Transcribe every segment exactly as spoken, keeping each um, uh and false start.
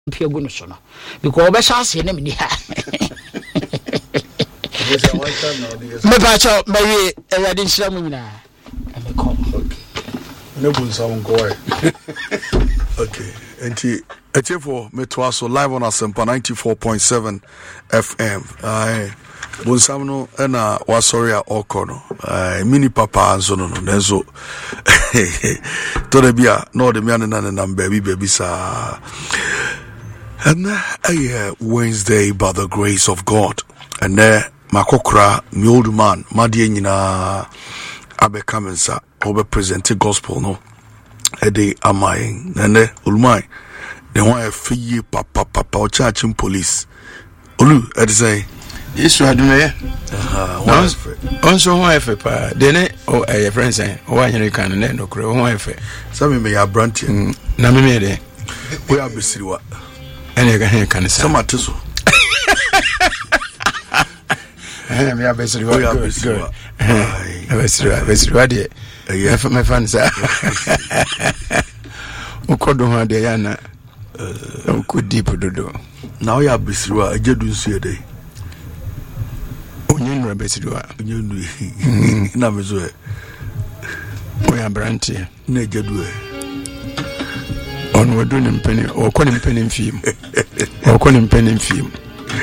pia gu no so no because obesha na mini ha me ba cha me we ewade nhira mu nyina me kom okay ne bu nsa won ko wai okay enti eti for me to also live on Asempa ninety-four point seven F M ai bu nsa no na wa sorry a okono ai mini papa anso no no nenso to de bia no de me na na baby baby sa. And uh, Wednesday, by the grace of God, and there, Makokra, my old man, Madi Nina Abe Kamensa, over presented gospel, no, Ede Amai, Nene, Ulmai, they want a fee, papa, papa, charging police. Ulu, I'd say, yes, I do know. Also, wife, pa, then, oh, a friend saying, oh, I can, and then, no, crow, wife. Some may have brand, Namimede, we are busy. What? And you can can say some atiso. Eh, me abesri wa good good. Eh, abesri abesri wa de. Eh, for my fans. Ukodo ho de ya na. Eh, uko deep dodo. Now you abesri wa ajedu nsu ede. Onye nu abesri wa. Onye nu. Na mezo e. Oya branti. Na ajedu e. On we doing penny or calling penny film or calling penny film.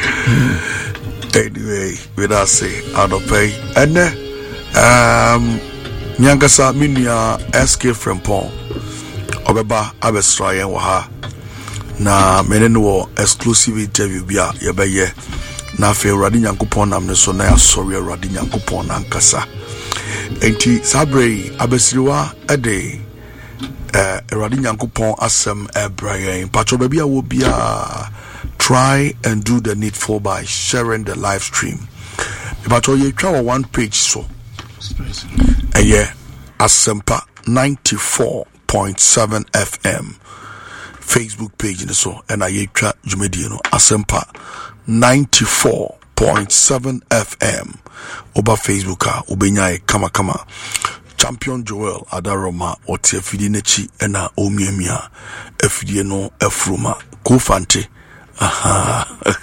Anyway, with us say out of pay and then um Nyangasa Minia S K from Pon Obeba Abestra yen ha na meneno exclusive interview bia ye beye na fe Awurade Nyankopon nam ne so na asori Awurade Nyankopon nankasa enti sabre abesriwa ede Uh, Awurade Nyankopon asem Abraham patro baby will be uh, try and do the needful by sharing the live stream. Patro you try one page so uh, yeah Asempa ninety-four point seven F M Facebook page in so and I try Jumedi no Asempa ninety-four point seven F M over Facebook ah ubenya kama kama Champion Joel Adaroma oti afidi nechi ena omiemia afidi no afruma kofante aha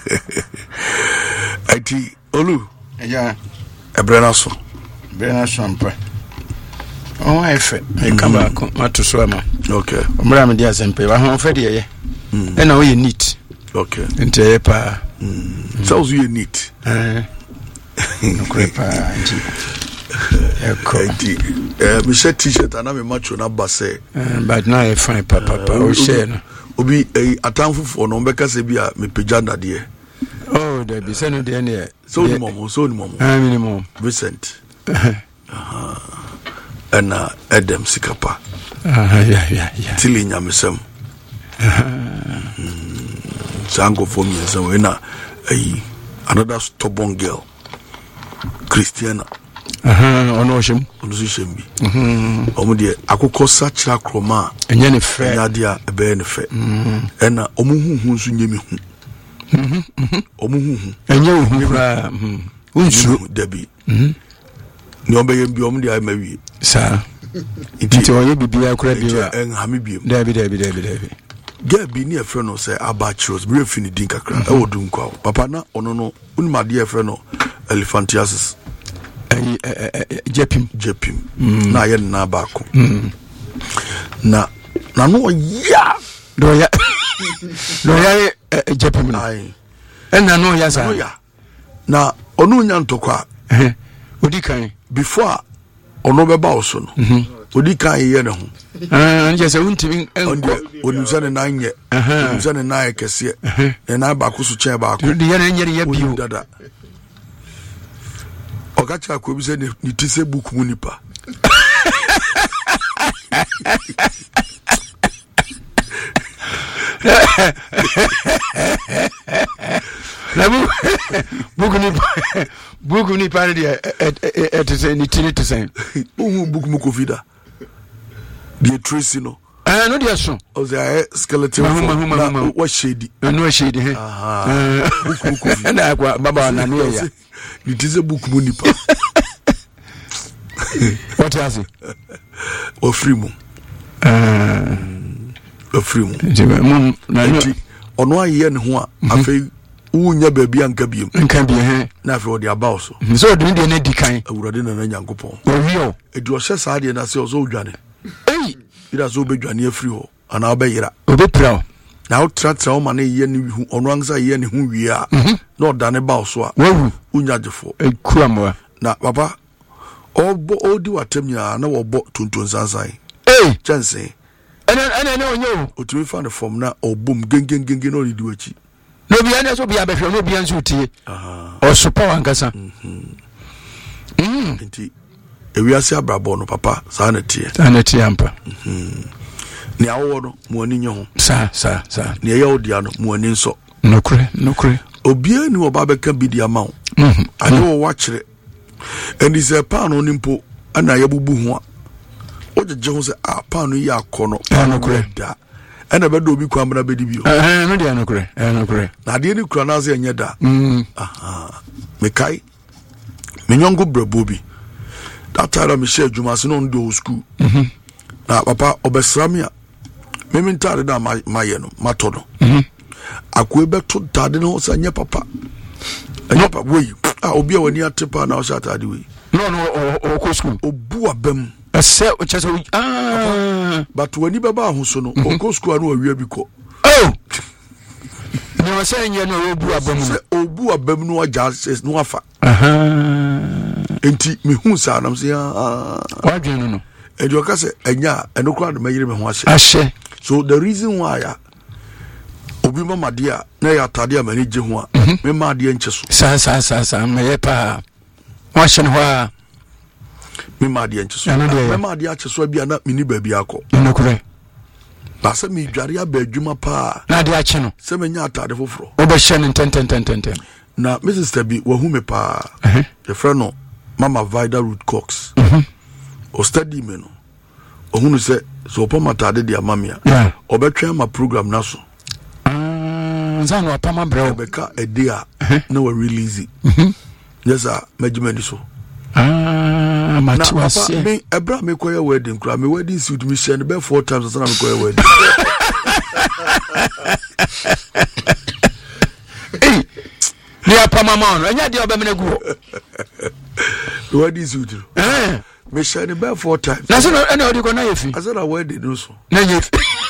ati olu eja ebrena so ebrena so ampa oh efe e kama matoso ama okay omra me dia sempe ba ho fede ye ena o ye neat okay ente pa sounds you neat eh no crepa anti Eti eh me shirt t-shirt ana me macho na ba say but now I find papa papa o share no obi eh atamfufo no mbeka se bia me pejanda de oh there be say no de ne so ni mom so ni mom ah minimum Vincent aha ana Adam Sikapa ah yeah yeah yeah tili nyamesem sango for me so we na eh another stubborn girl Christiana aha ono shim ono shim bi mhm omo de akokọ sachira kroma enye ne fe nya de a ebe ne fe ena omo huhu nso nyemi hu mhm omo huhu enye hu kra mhm unsu debi mhm ni obeye bi omo de ai mawie sa nti oye bibia kra bi wa en ha me bi debi debi debi debi ge bi ni e fe no say abachros bi refini din kakra e wodun kwa papa na ono no unma de e fe no elephantiasis Jepim Jepim na ye na baako na na no ya do ya do ya Jepim na ai na no ya sa na onu nya ntokwa odi kan before ono beba oso no odi kan ye ne ho ah nje se untimi onu se ne na nye onu se ne na ekese ne na baako so che baako di ye ne nye ye bio dada Okacha ko bi se ni tise book mu nipa la book ni book ni pa de et se ni tini to say o book mu covid the tracy no ah no dia so o say skeleton what shady no shady he ah book mu covid na kwa baba na no ya it is a book mu nipa what is it o free mu ah o free mu mum na ɔno ayɛ ne ho a afei wonya baabi anka biom nka bi he na afei ɔde abaw so so ɔde de ne di kan awurade na na nyankopɔn ɔwiɔ ɛdi ɔhyɛ saa deɛ na sɛ ɔsɛ odwane ei ira so obedwane afiri hɔ ana obeyira obepra na wotratra wo ma ne ye ne hu ɔno ansa ye ne hu wie a na ɔdane baw so a wawu unyagefo ekuamwa na papa obo odi watam nya na wɔbɔ tonton sansan ei chance ɛna ɛna ne onyo otumi fa ne form na ɔbom gengengenge na ɔdi wachi no bia ne so bia behwe no bia nso tie aha ɔsopa wankasa mhm mm nti ewiase abrabɔ no papa saa na tie saa na tie ampa mhm ne awo no mo ani nye ho sa sa sa ne ye odia no mo ani nso nokure nokure obia ni oba beka bidi ama mhm ade wo wachire eni se pa no nimpo ana yabubu ho a ojeje ho se a pa no ya akono nokure da ana bedo obi kwa mra bedi bio eh no dia nokure eh nokure na de ni kura na se enye da mhm aha me kai me nyongo brabo bi that time me share juma se no ndo school mhm na papa obesra me a me me ntade da maye no mato no mhm akwe beto tade no se enye papa enye papa wey ah obi a wani atepa na o sha tade wey no no o ko school obu abam ese o chese ah but wani baba ahoso no o ko school na awia bi ko oh ne o se enye no obu abam se obu abam no aja no afa aha enti me hu sa na se ah wadwen no no e do ka se enya enokra de mayire me ho ahye ahye so the reason why ya obi mama dia na ya tade amani je ho a me ma de enche so sa sa sa sa me pa wa hye no a me ma de enche so me ma de ache so bia na mini ba bia akọ nokure ba se me dware aba adwuma pa na de ache no se me nya atade foforo oba hye no ten ten ten ten ten na missus Tabi wa hu me pa eh the friend no Mama Vida Root Cox mhm o study me no o hunu se so po matade de amamia yeah obetwa ma program na so ah zanu apama bro beka edia na wa release mhm yes ah majimani so ah mati wase me ebra me koye wedding kra me wedding suit me share be four times so na me koye wedding eh ni apama ma no anya de obemene gu wedding suit eh me share be four times na so na odi ko na yefi I said a wedding no so na yefi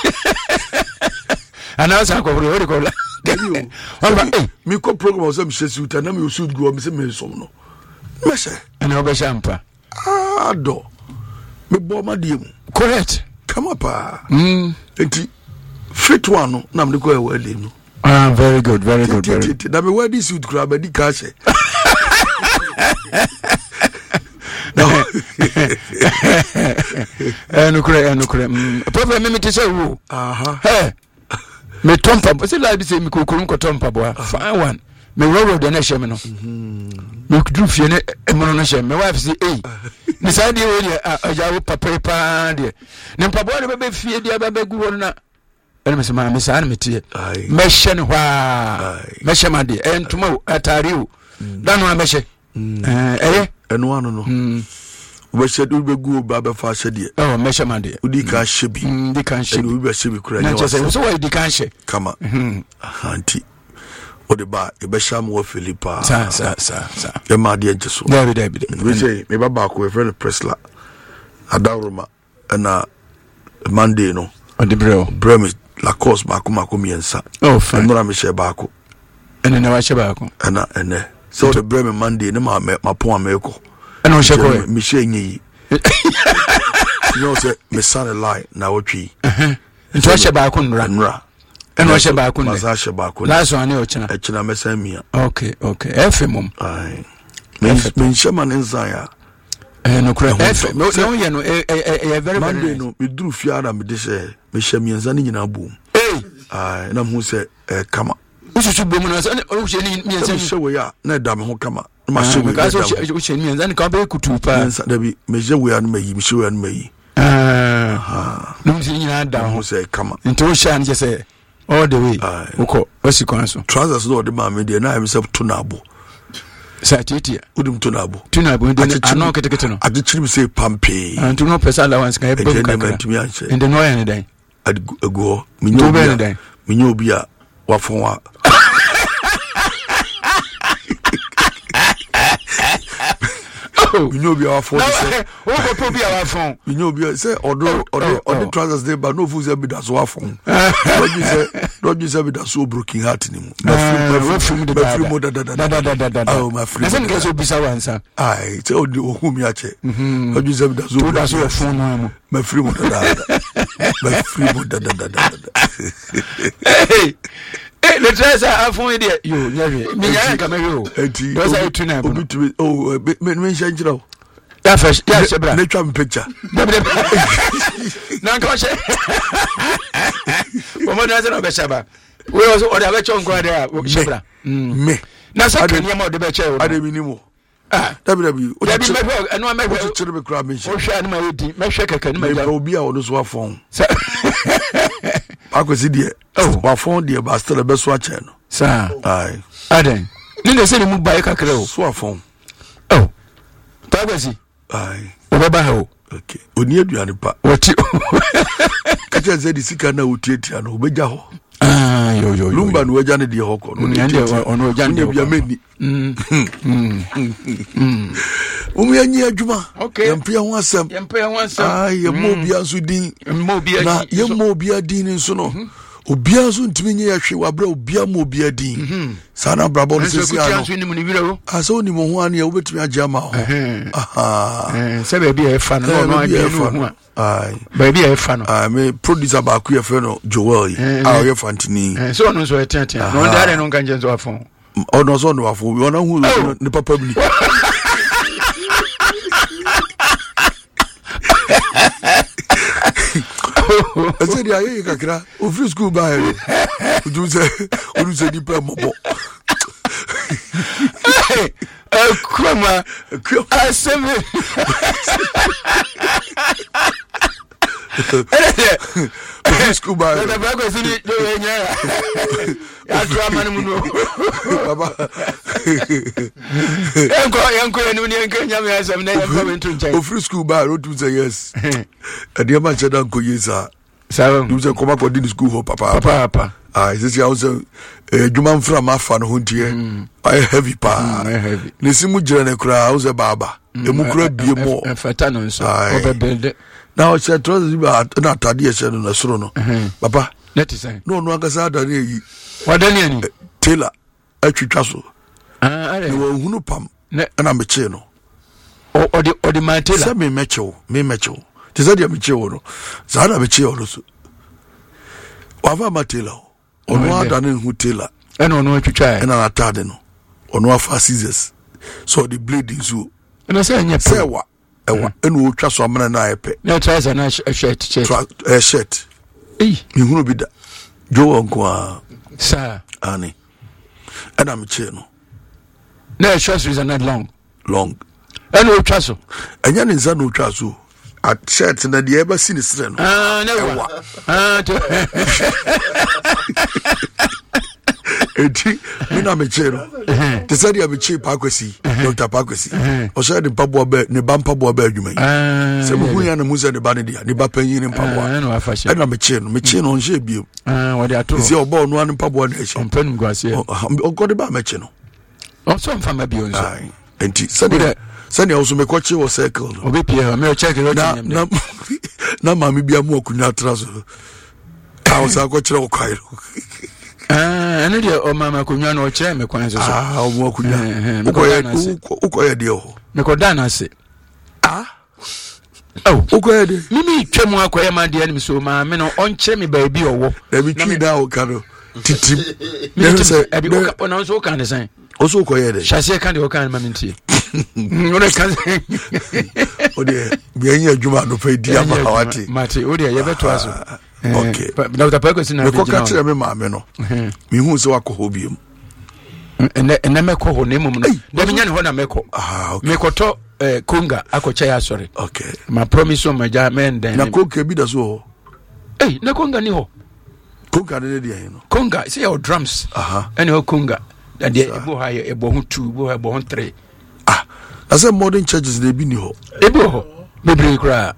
ana sa ko bro odi ko la eh me ko program so me share suit na me suit go me say me so no me share ana obe champa ah do me bo ma de mu correct come up ah mm enti fit one no na me ko wedding no ah very good very good very good na me wedding suit kra ba di ka she no eh no kure eh no kure problem me me te say wo aha eh me tompa se la bi se mi kokuru ko tompa bo fine one me road de na she me no me kudru fie ne emono na she me wife say eh ni sa de wo de ajawo papa pa de ne mpa bo de be fie de ba ba gu wo na ene me se ma me sa na me tie me she ne hwa me she ma de entuma atare o da no me she eh eh eno ano no we said we be go ba be fa hye de oh me she ma de udi ka hye bi ndi kan hye we be hye bi kura na je say so we di kan hye kama anti o de ba e be sham wo Philippa sa sa sa sa e ma de enje so David David we say me baba ko e friend Presla Adaroma na Monday no o de bro Brem la course ba ko ma ko miensa oh fine no na me share ba ko ene na wa hye ba ko ana ene so the Brem Monday ne ma ma pon ameko ene o hye ko me share nyi you know say me son a lie na wotwi nti o hye ba ko nra nra ene o hye ba ko ma sa hye ba ko last one e o china e china me san mia okay okay efe mum ai me me shema nzaya eh no kura efe no no ye no e e very Monday no me duru fia na me de she me hye mienza ni nyina bom eh ai na hu se e kama ususu bom na se o hye ni mienza me hye we ya na da me ho kama ma hye we ka so o hye ni mienza ni ka be kutu pa mienza da bi me hye we ya na me yi me hye we ya na me yi ah no si nyina da ho se kama nti o hye an je se all the way uko osikwan so trousers no de ma me de na me se to na abo sa titia udum to na abo to na abo de ano ketekete no ade chiri me se pampe and to no person allowance kan e bom kakra ende ende no yan dan ago minyo obi a minyo obi a wafon wa minyo bi wafon se o ko po bi wafon minyo bi se odo odo odo trousers dey but no fuze bi da so wafon don't you say don't you say bi da so broken heart ni mu ma film da film da da da da oh my friend na se so bisa wansa ai se o di ohun mi ache don't you say bi da so da so wafon no mu ma film da da ma film da da da da hey eh le tresa afun ide yo nyawe mi nya ka me yo enti do say tu na obi tu oh me me ncha nchira ya fresh ya shebra na twa me picture na ko she o mo na se no be sheba we also o da be chon kwa da shebra me na se kan yema o de be che o ade minimo ah dabi dabi o dabi me eno me o tire me kra me o hwa ni ma yedi me hwe kaka ni ma ya obi a o do so afon akwesi die wafon die ba still be so a che no sa ai aden ni de se ni mu ba kakra o so afon oh tagbesi ai o ba ba ho okay oni aduane pa wati ka che ze di sika na otietia no obeja ho ah yo yo lumba no waja ne die hoko no ni ande ono waja ne bia meni mm mm umi anyi adwuma okay yampia ho asem yampia ho asem ai ye mo bia nso din mo bia na ye mo bia din nso no obia nso ntimi nye ya hwe wabra obia mo bia din sana brabo no sisi ano nso ni mu ni wiro aso ni mo ho an ye obetumi agema ho aha eh se be bia e fa no no bia no ho ai ba bia e fa no ah me producer ba ku ye fe no Joel yi ah ye fantini eh so no so e ten ten no ndare no kan je so afon o no so no afon we ona hu ni papa bi I said, yeah, you can free school by you say, you say, you pay more. A crummer, I say, free school by the back was in it. I drama. Uncle, free school by road to say yes. And the man said, Uncle, yes, sir. Seven. You say, come up with the school, papa, papa. Ah, this is also a human from a fan who here. I heavy pa, heavy. Nisimu Jane Kra, was a baba. The Mukra be more. And Fatano, so now it's a trousers not a dear son on a srono. Papa, let us say, no, no, Gasada, what then? Taylor, a tree ah, you were Hunupam, and I'm a cheno. Or the or the Matilla, Send me Mecho, me Mecho. Tizadia Michoro, Zana Michoro. Wava Matilla, or no than who Taylor, and on what you try, and an attardeno, or no fast scissors. So the blade is you. And I say, say what? And we'll trust one man and I pay. No, try a nice shirt, a shirt. Eh, you will be that. Joe Uncle, sir, Annie, and I'm a channel. No, trust is not long, long. And no trust. And yan is no trust. At shirt and the ever seen his friend. Ah, no, ah, eti mi na me chero te say dia me che pakwesi Doctor Pakwesi o say de pabo ba ne ba pabo ba adwuma yi se mu ya na mu se de ba ne dia ne ba panyin ne pabo ah na afa she na me che no me che no nje bio ah wo de ato se obo no an pabo na eche onpanum gwase o ko de ba me che no o so mfa ma bio nso enti se de se ne o so me ko che wo circle no obi pie me o check it na na na ma mi bia mu okunya traso ka o sa ko kire o kwairo ah ene dia o mama kunwa na o kire me kwan so so ah o mu akunya ukoye ukoye de o me ko da na se ah oh ukoye de mimi twemu akoye ma de ani so ma me no on kire me ba bi owo na bi twi da o ka no titim me say e bi o ka na so kan de san o so ukoye de shase kan de o kan ma mintie o de kan o de bi anya adwuma no fa di ama hawati mate o de ye beto aso okay Doctor Pakwesi na me ko ka kire me ma me no me hu se wakoho biem ene ene meko ho ne mum no da binya ne ho na meko ah okay meko to eh, konga akocha ya sorry okay ma promise on maja men den na konga bi da so eh na konga ni ho konga ne dia no konga say your drums aha ene ho konga da de ebo ha ye ebo ho two ebo ebo ho three ah na say modern churches dey bi ni ho ebo ho bebre kra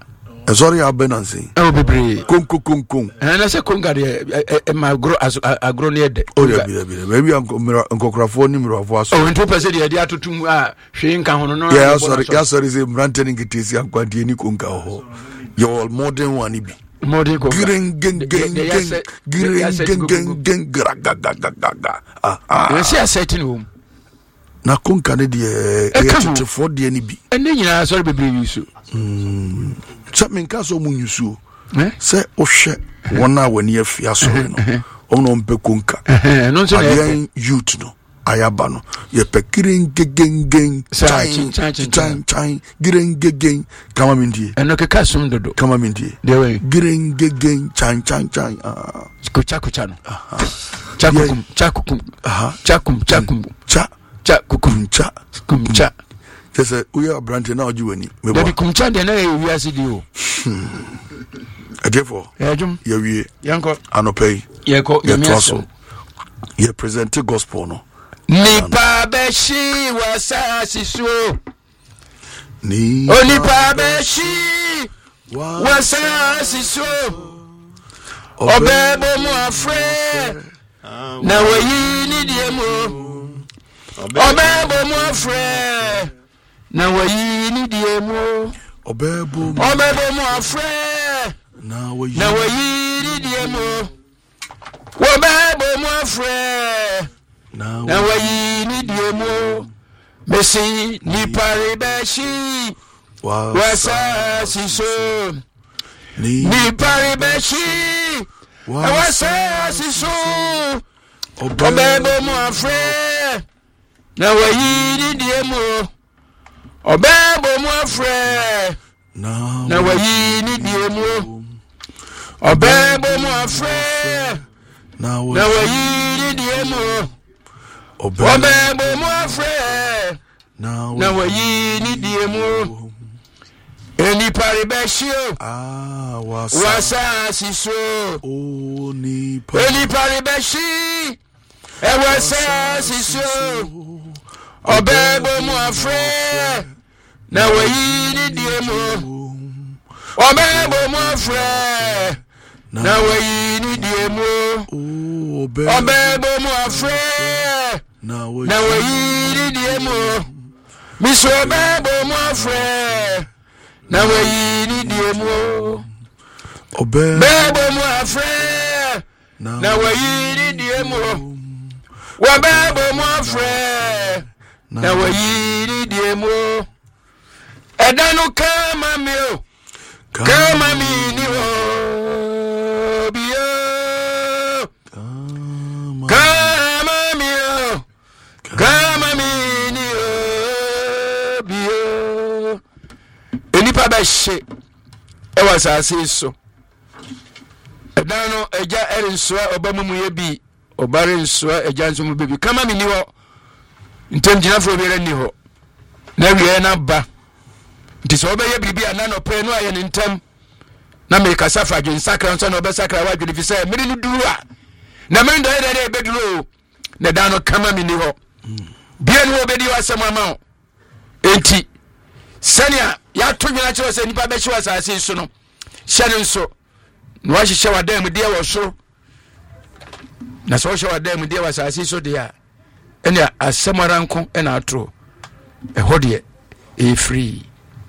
sorry abenansi e bebre konko konko na se konga de e ma agro agro ne de o ya bi bi maybe nkokrafo ni mrafo aso o nto pese de de atotum a hwe nka hono no ya sorry ya sorry say mranteni ngitisi akwante ni konka ho your modern one bi modern konka gren gen gen gen gren gen gen gen gragagagaga ah ah we see asset no na konka ne de e tete for de ni bi ene nyina sorry bebre yusu mm so men ka so mu yusu eh se o hwe wona wani afia so no ono mpe konka no so na youth no ayaba no ye pe gren gen gen chan chan chan chan gren gen kama mindie eno ke kasum dodo kama mindie de we gren gen chan chan chan ah kucha kucha no chakukum chakukum aha chakum chakum cha cha kukum cha kum cha tese uya brand na ojiwani mebo de kum cha de na wi asidi o therefore ejum ye wie yanko anopay ye ko ye meso ye present gospel no nipa beshi wasasi so ni onipa beshi wasasi so obebo mu afre na wayi ni die mu obebo mu afre na wayi ni die mu obebo obebo mu afre na wayi na wayi ni die mu obebo mu afre na wayi ni die mu besi ni pare beshi wasasi so ni pare beshi wasasi so obebo mu afre na wayi ni die mu obebo mu afre na wayi ni die mu obebo mu afre na wayi ni die mu obebo mu afre na wayi ni die mu eni pare beshi ah wasasi so o ni eni pare beshi e wasasi so obebo mu afre na wayi ni die mu obebo mu afre na wayi ni die mu obebo mu afre na wayi ni die mu miso obebo mu afre na wayi ni die mu obebo mu afre na wayi ni die mu obebo mu afre na wayi ni die mu edanu kama mi o kama mi ni o biyo kama mi o kama mi ni o biyo enipa ba hye e wasase so edanu eja erinsoa obamumu ye bi obare nsoa eja nso mu bebi kama mi ni ho ntemjina fo bi rani ho na wiye na ba nti so obeye bibi anano pre no aye ntem na me kasa fa dwen sakra nso na obesakra wa dwen fi say miri no duru a na miri ndo ede ede beduru na dano kama mi ni ho bia no obedi wasem ama enti sania ya to dwena che wase nipa be hye wasase so no hye nso no wa hye wadam de wo so na so hye wadam de wasase so de a ene asemaranko ena atro e hodie e free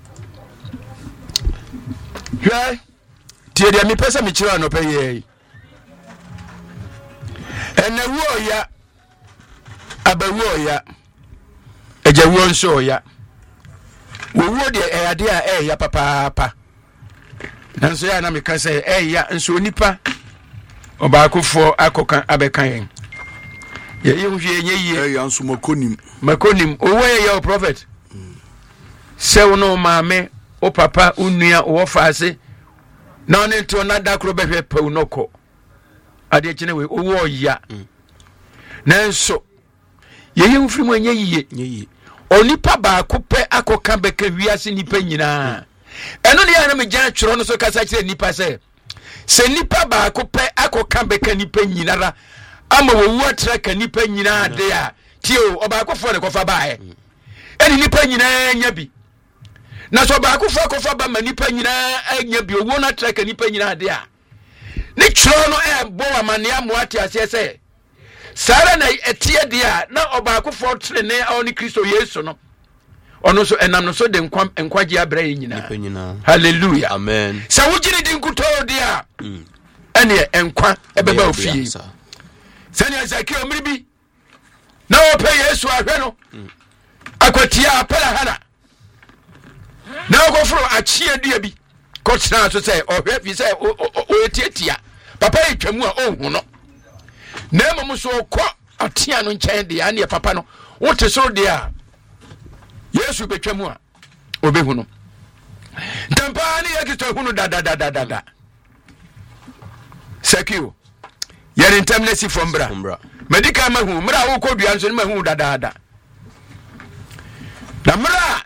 yeah tie dia mi pesa mi chira no pe ye ene wo ya abawo ya ejawo nso ya wo de e ade a e ya papa papa nanso ya na mi ka say e ya nso nipa obaakofo akokan abekan yen ye ye hwie nye ye e ya nso makonim makonim owo ye ya prophet se wono maame o papa unua o faase na one to na dakro behwe pa unoko ade kine we owo ya nanso ye ye mfiri mu enye yiye Nye onipa ba kope akoka beka wiase nipa nyina eno ne ya na me gyan tworo no so kasa kire nipa se se nipa ba kope akoka beka nipa nyina ra ama wo wu atraka nipa nyina ade a tio oba akofo ne kofa baae eni nipa nyina nya bi na so ba ko fa ko fa ba manipa nyina anya bi owo na trek nipa nyina de a ne chiro no e bo amane amoate ase se sara na etie de a na oba ko fo tre ne oni Kristo Yesu no ono so enam no so de nkwa nkwaje abra nyina hallelujah amen sa wugiri din kuto de a ene enkwa ebeba ofie sani Ezekiel mribi na ope Yesu ahwe no akwatia apala hana na go fro achie dua bi ko tena so say ohwe fi say o etietia papa etwamu a ohu no na mom so ko atia no nchen de ane papa no wote so de a Yesu betwamu a obehu no ntampa ne yakito hu no da da da da da Sekio yere ntamnesi from bra medical mahu mra wo ko dua nso mahu da da da na mra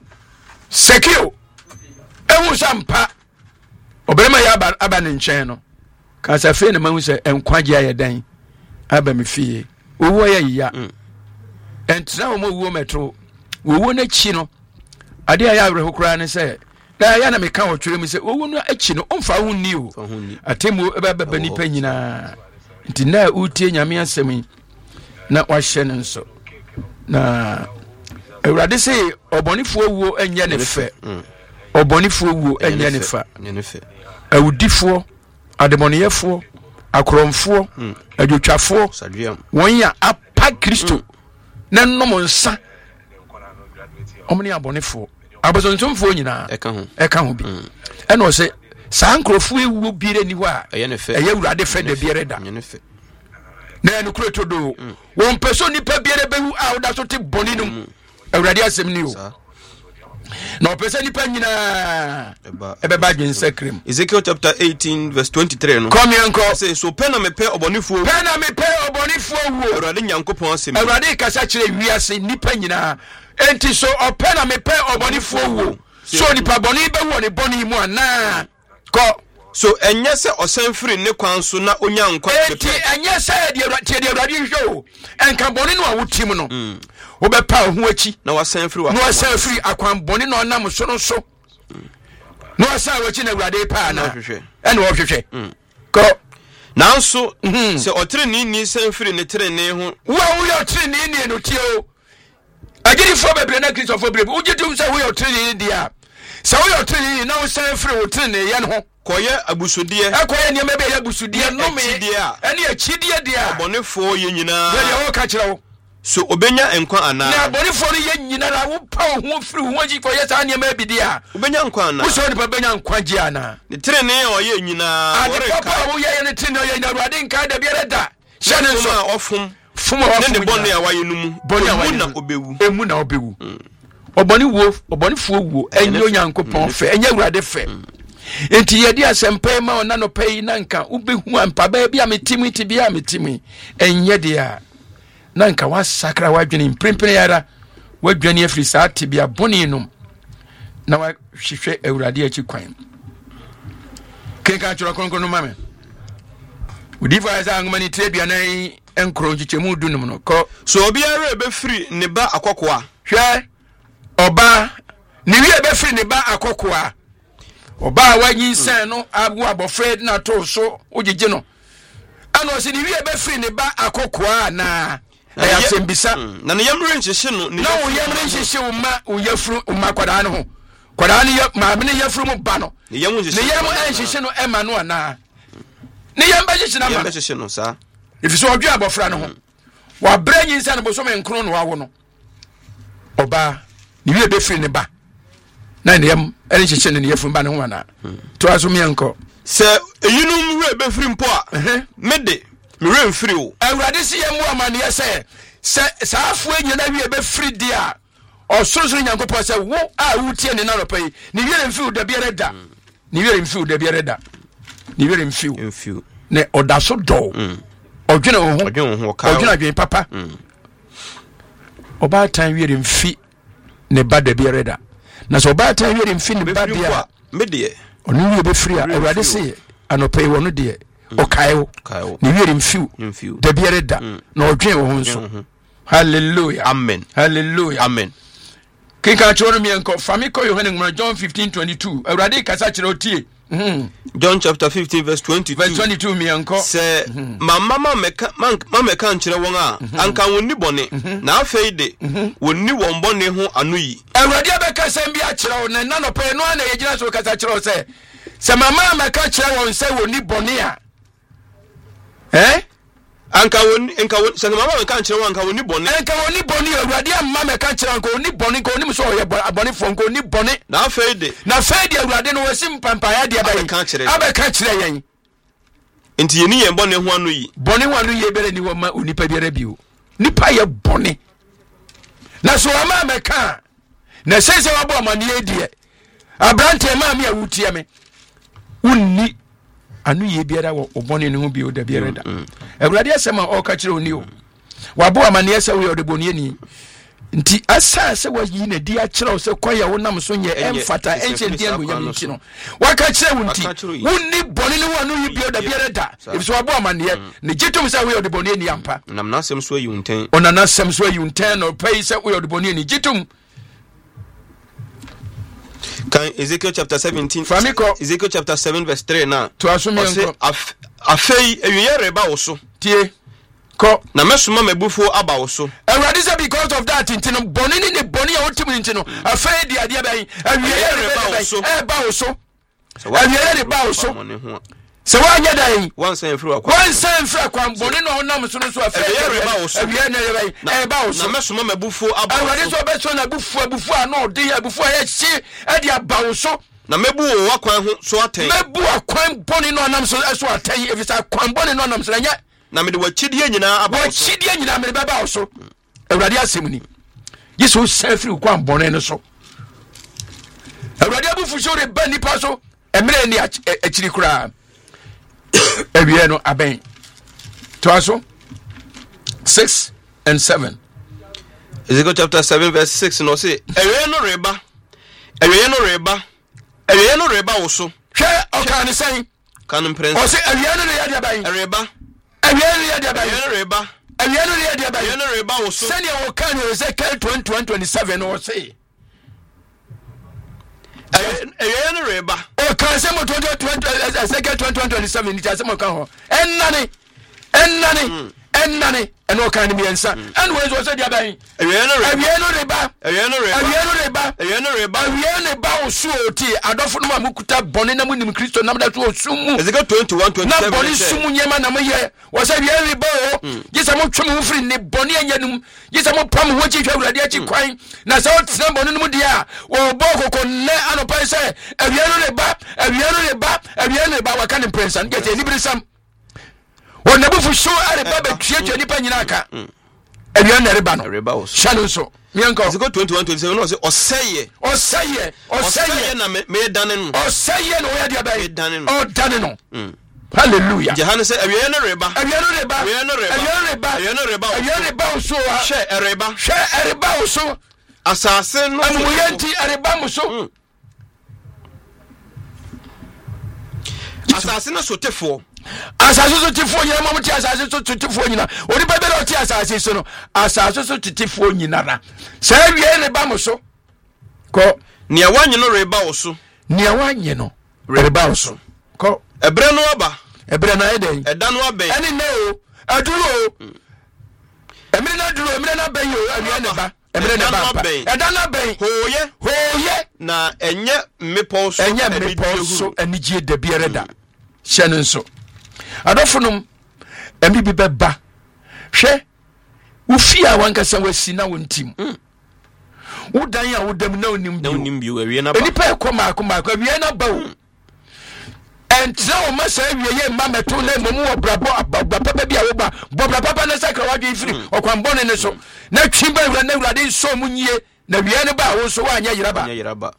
Sekio ewu sampa oberema ya aba aba ne nchen no ka sa fe ne mahu se enkwaje aye dan aba me fie owo ya yiya entra wo mo wo metro wo na chi no ade aya abre hokura ne se da ya na me ka otwere mu se owo no achi no omfa ho ni o atemu eba baba nipa nyina nti na utie nyame asemi na wahye ne nso na Ewurade se obonifo wuo enye ne fe obonifo wuo enye ne fa awudifo ademoniyefo akromfo adwotwafo won ya apa Kristo na nnom nsa omni abonifo abosonsomfo nyina eka ho eka ho bi ena o se saa nkrofo ewuo bire ni ho a eye ne fe eye Ewurade fe de bire da na enu kuro todo won peso nipa bire behu a oda so te boni num Ewurade asem ni o na opese nipa nyina ebe ba dwen sakrem Ezekiel chapter eighteen verse twenty-three no come here nko say so pena me pe obonifo pena me pe obonifo wo Ewurade Nyankopon asem Ewurade kasa kire wiase nipa nyina enti so opena me pe obonifo wo so nipa boni be wo ne boni mu ana ko so enye se osanfiri ne kwan so na onya nkwa enti enye se de Ewurade de Ewurade hwo enka boni no a wotim no wo be pa ho achi na wasanfiri wa no wasanfiri akwan boni no nam so no so no wasan wachi na Ewurade pa na ene wo hwehwe ko nanso se otre ni ni sanfiri ne tre ne ho wo wo yo tre ni ni no tio agiri fo bebre na Kristo fo bebre ujitum se wo yo tre ni dia se wo yo tre ni na wo sanfiri wo tre ne ye no koye abusudie e koye ne mebe ya abusudie no me ene achidie dia obonefo ye nyina ye wo ka kire wo so obenya enkwa ana na abonefo ye nyina na wo pa ho firi ho ji koye sa ne mebe dia obenya enkwa ana wo so ne pa benya enkwa ji ana ne trene oye nyina ore ka wo ye ne trene oye na Ewurade nka da biere da shane so ma ofum fuma wa ne bonni a waye numu bonni a waye na obewu emu na obewu oboni wo obonifo wo enyo Nyankopon fe enye Ewurade fe enti yedi asempa ma ona no pay nanka ubehu ampa ba bia metimi ti bia metimi enye de a nanka wasakra wadwene mprempene yara wadwani afri saa ti bia boni num na wa hwehwe Ewurade achi kwan kenka choro konkon no mame udifa za ngmani trebia nan enkro nchichemu dunum no ko so obiara be free ne ba akokoa hwe oba ni wi be free ne ba akokoa oba wanyi sen no abu abofred na to so ojije no ano se ni wi be free ne ba akokoa na ya sembisa na ne yamre nhihye no na wo yamre nhihye wo ma wo yafru wo ma kwada no ho kwada ne ma me ne yafru mu ba no ne yamu nhihye ne yamu nhihye no ema no ana ne yamba nhihye na ma yamba nhihye no sa ifiso odwe abofra no ho wa bra nyi sen no bo so me nkro no wawo no oba ni wi be free ne ba na ne yam ene nhihye ne yafru ba ne ho ana to aso me enko se eyinum we be free mpo a mede me re mfiri o Ewurade si yemu amane yese se saafu enyina wi be free dia osorosoro Nyankopon se wo a wutie ne na ropai ni wi mfi da biere da ni wi mfi da biere da ni wi mfi mfi ne odaso do odwene ho odwene ho ka odwene adwen papa oba tan wi mfi ne ba da biere da na so oba tan wi mfi ne ba dia mede onu wi be free a Ewurade se anopai wono de o kayo ni wi mfi da biere da na odwen ho nso hallelujah amen hallelujah amen kinka choro mi enko famiko Yohane ngma John fifteen twenty-two awurade kasa kire otie mhm John chapter fifteen verse twenty-two verse twenty-two mi enko se mama mama meka mama meka nkire won a anka wonni bone na afei de wonni won bone ho anoyi awurade abeka sem bi a kire won na no pe no na yegina so kasa kire se se mama meka kire won se wonni bone a eh anka woni anka woni se mama meka nkire won anka wonni bone anka wonni bone awurade amma meka kire anka wonni bone ko wonni so ye bone fo ko wonni bone na afei de na afei de awurade no wasim pampaya de abai abeka kire yen enti yeni yen bone ho anoyi bone ho anoyi bere ni wo ma onipa biara bio nipa ye bone na so ama meka na sese wabo amane edie abrante ma me awutie me unni anu ye biara wo obone ne ho bio da biara da awurade asema o ka kire oni o wabo amane ese wo de bone ni nti asa se wa yi na di a kire o se koya wo nam so nye emfata enche ndi anu nyam nti no wa ka kire wonti unni bone ne wo anu ye bio da biara da if so wabo amane ne gitum se wo de bone ni ampa nam na asem so ayi unten ona na asem so ayi unten no pay se wo de bone ni gitum kan Ezekiel chapter seventeen Famiko Ezekiel chapter seven verse three na to asumi enko afei ewiye reba wo so tie ko na mesoma mabufo aba wo so awurade say because of that intino boni ni boni ya wotim intino afei dia dia bai ewiye reba wo so e ba wo so ewiye reba wo so se wa nya dai wan san free akwa wan san free akwa boni no nam so no so afei ewiye reba wo so ewiye na reba e ba wo so na mesoma mabufo aba wo so awurade so be so na bufu abufu ano de abufu ya hye e dia ba wo so na mebu wo akwan ho so aten mebu akwan boni no nam so so aten efisa akwan boni no nam so nya na me de wachidie nyina aba wo so wachidie nyina me baba wo so awurade asem ni yeso safri kwan boni no so awurade abufu so re ba nipa so emre ni akiri kura ewie no aben to aso six and seven Ezekiel chapter seven verse six no say ewie no reba ewie no reba ewie no reba wo so hwe okan sen kan prince o say ewie no ya dia ban reba ewie no ya dia ban ewie no reba ewie no ya dia ban ewie no reba wo so send your kan Ezekiel twenty-one twenty-seven o say ewie no reba o kan say mo twenty twenty Ezekiel twenty-one twenty-seven ni just mo kan ho ennane ennane ennane eno kan mi ensa and we so say dia ban ewie no reba ewie no reba ewie no reba ewie no reba ewie no reba ewie no reba o so oti adofo no ma mukuta bone na munim Kristo na mda to sumu Ezekiel twenty-one twenty-seven na bone sumu nyema na moye wo say ewie reba o gisa mo twem ho firi ne bone anyanum gisa mo pam ho chi hwawurade achi kwan na sa otsena bone no mu dia wo bo kokko ne anopa say ewie no reba ewie no reba ewie no reba wa kan prince an get anybody sam won na bufu show are baba twetwe nipa nyina aka ewie na reba no shano so mianko Ezekiel twenty-one twenty-seven no say oseye oseye oseye na me dane no oseye no ya dia bai dane no o dane no hallelujah Jehane say ewie no reba ewie no reba ewie no reba ewie no reba ewie no reba ewie no reba so a she ereba she ereba so asase no amu yanti ereba mo so asase no sotefo asase so tifo nyina mo ti asase so tifo nyina odi ba be o ti asase so no asase so tifo nyina ra sa wie ne ba mo so ko nia wanye no reba wo so nia wanye no reba wo so ko ebre no aba ebre na eden eda no aben ani ne o aduro emre na aduro emre na ben yo awie ne ba emre na ba eda na ben hoye hoye na enye mepo so enye mepo so anigye da biere da hyene nso adofonum emi bi beba hwe ufia wankasa wasi na wontim wodan ya wodam na onim na onim bi awie na ba eni pa ekoma akoma awie na ba o entra o masa awie ye ma meto na momu wo brabo abagba papa bi a wo ba bobra papa na sakra wadwe firi okwambone ne so na twimba wura na wura de so munye na wie ne ba wo so wa anya yiraba anya yiraba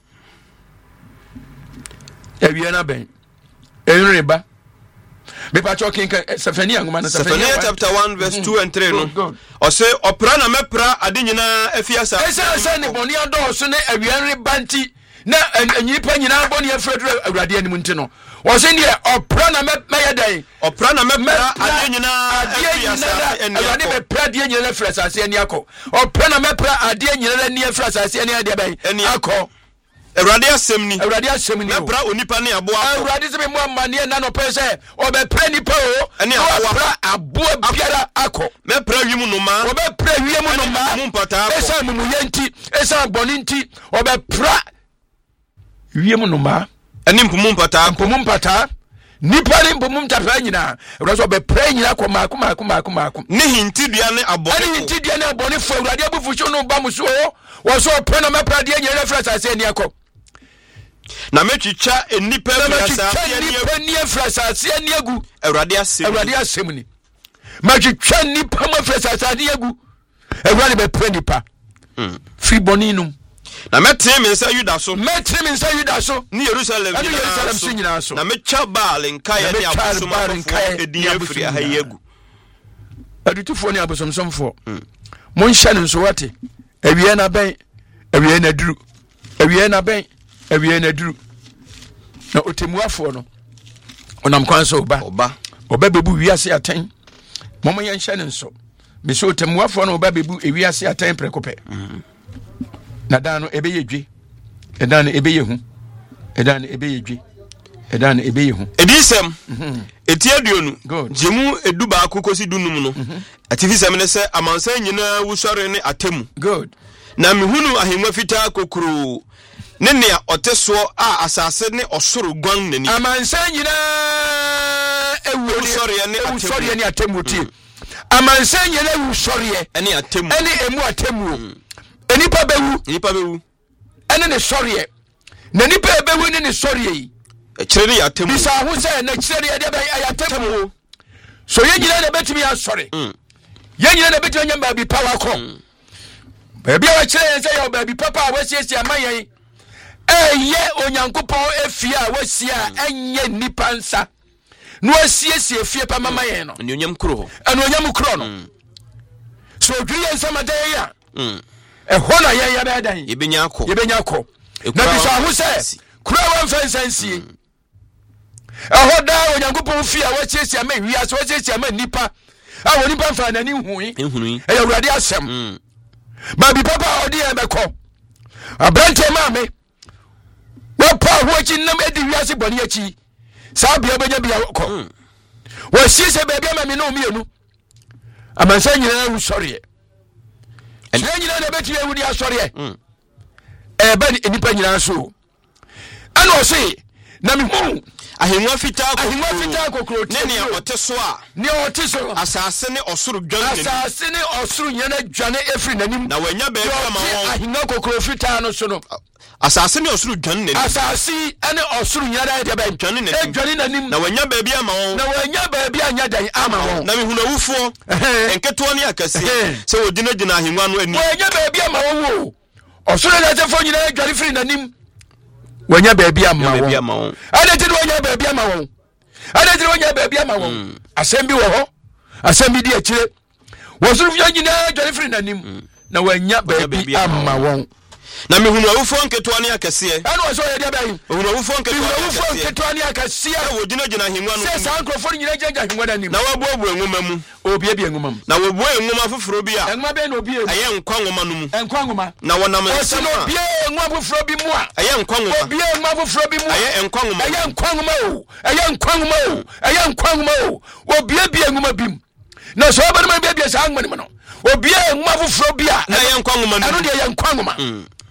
awie na ben enreba me pa talking Sefania ngoma na Sefania chapter one verse two and three no o say opra na mepra ade nyina afiasa esa se ne boni ado so ne awianre banti na anyipa nyina boni afredro awurade anim nti no was in here or prana mayday or prana mepra adina adina me pradia nyina frasa ase ani akọ or prana mepra adia nyina ni frasa ase ani adia bai ani akọ Awurade asɛm ni Awurade asɛm ni mepra onipa ne aboa Awurade se me mo amane na no pese obepra nipa o ani aboa aboa biara akọ mepra wimu no ma obepra wimu no ma mu mpata esa mu yenti esa boni nti obepra wimu no ma ani mpumu mpata mpumu mpata nipa ni mpumu mpata nyina Awurade obepra nyina akọ maako maako maako maako ne hintidua ne abone ne hintidua ne abone fo Awurade abufucho no ba muso wo so opra na mepra de nyina frasa ase ani akọ na metwitwa enipa frasa enipa ni frasa ase ani agu Awurade asem Awurade asem ni metwitwa nipa ma frasa ase ani agu Awurade be pra nipa mm fi boninum na metre me nsa Yuda so metre me nsa Yuda so ni Jerusalem ni Jerusalem so nyina so na metwa Baal nkae ne abosom afofo edin afiri ahayagu adutufo ni abosomsomfo mon hyane nso wate awie na ben awie na duru awie na ben awie na duru na otemuafo no onam kwan so oba oba oba bebu wiase aten momo yen hyane nso me so otemuafo no oba bebu ewiase aten prekope na dano ebe yedwe edano ebe yehu edano ebe yedwe edano ebe yehu edisem eti aduonu jemu edu ba kokosi dunum no atifisem ne se amansan nyina wusore ne atemu good na mehunu ahemwa fitaa kokoro ne ne oteso a asase ne osoro gwan nani amansan nyina ewu wusore ne wusore ne atemu ti amansan nyina wusore ne atemu ene emu atemu enipa bewu enipa bewu ene ne sore na nipa bewu ne ne sore yi kire ne atemu bisa ho se na kire ne de ba atemu so ye nyina na betimi asore ye nyina na betimi nyamba bi power com baby wa kire se ya baby papa wa siesie amayen eye onyankopon efia wa sia enye nipa nsa no asiesie fie pa mama yen no ne onyam kro eno onyam kro no so dwiye nsama dey ya mm ehona na yen ya ba dan ye benya akọ ye benya akọ na bisa ho se kura wa fansansie ahoda onyankopon fia wa siesie ama wi aso wa siesie ama nipa a woni pa fa nani huyi ehunu e Awurade asem mm baby papa odi e beko abrante mame wapa hochi nam edi wiase boni achi sa bia benya bia ko wo sise baby mame no mienu amansa nyina wu sore e nyina na beti ewu dia sore e ba ni enipa nyina so ana o se na me hu ahemwa fitaa kokoro ahemwa fitaa kokoro ne ne oteso a ne oteso asase ne osoro dwane asase ne osoro nyana dwane efri nanim na wanya ba ama won ahemwa kokoro fitaa no so no asase ne osoro dwane nanim asase ene osoro nyana de ba dwane nanim dwane nanim na wanya ba ama won na wanya ba anya dan ama won na me hu na wufo enketo ne akase se wodina gina ahemwa no ani wanya ba ama won wo osoro na tefo nyana dwane fri nanim wanya baby ama won ana tiri wanya baby ama won ana tiri wanya baby ama won asembi wo ho asembi di akire wosuru fya nyina dwane firi nanim na wanya baby ama won na mehunu awufo nketo ne akase ana wo so ye dia bayi mehunu awufo nketo awufo nketo ne akase na wodina gina ahemwa no se sa nkrofo nyina gina ahemwa nanim na wabuabu enwoma mu obi ebi enwoma mu na wabuo enwoma foforo bi a enwoma be na obi e aye nkwa nwoma no mu enkwa nwoma na wonam nsema obi enwoma foforo bi mu a aye nkwa nwoma obi enwoma foforo bi mu aye nkwa nwoma aye nkwa nwoma o aye nkwa nwoma o aye nkwa nwoma o obi ebi enwoma bim na so ba na be bi sa ngmane no obi enwoma foforo bi a na aye nkwa nwoma no de aye nkwa nwoma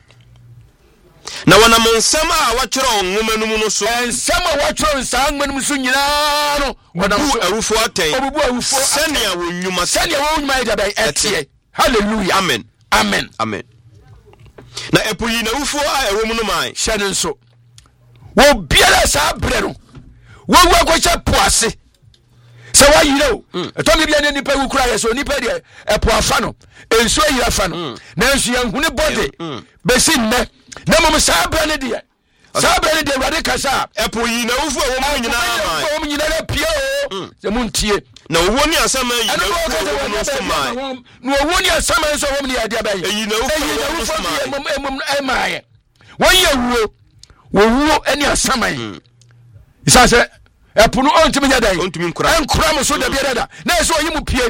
na wana monsama a wachero nwoma no mu no so ensama wachero nsa ngmane mu so nyina no wana bu awufo aten obubu awufo sania wonwuma sania wonwuma ida bai etie hallelujah amen amen amen na epoyi na awufo a ewo mu no mai hyane nso wo biara sa bre no wo wo akwacha poase se wa yiro eto me bia ne nipa wukura ye so nipa de epo afa no enso yira fa no na enso yan hune body besi nne na mom sa bre ne de sa bre ne de Awurade kasa epoyi na awufo a wo mu nyina mai wo mu nyina na pie o se muntie na wo ni asama yi na wo no so mai no wo ni asama so wo mu ni ade abai eyi na wo so mai emum emum emai won ye wuo wo wuo ani asama yi isa se epono ontimi nya dai ontimi nkura enkura mo so da bia da na so oyimu pie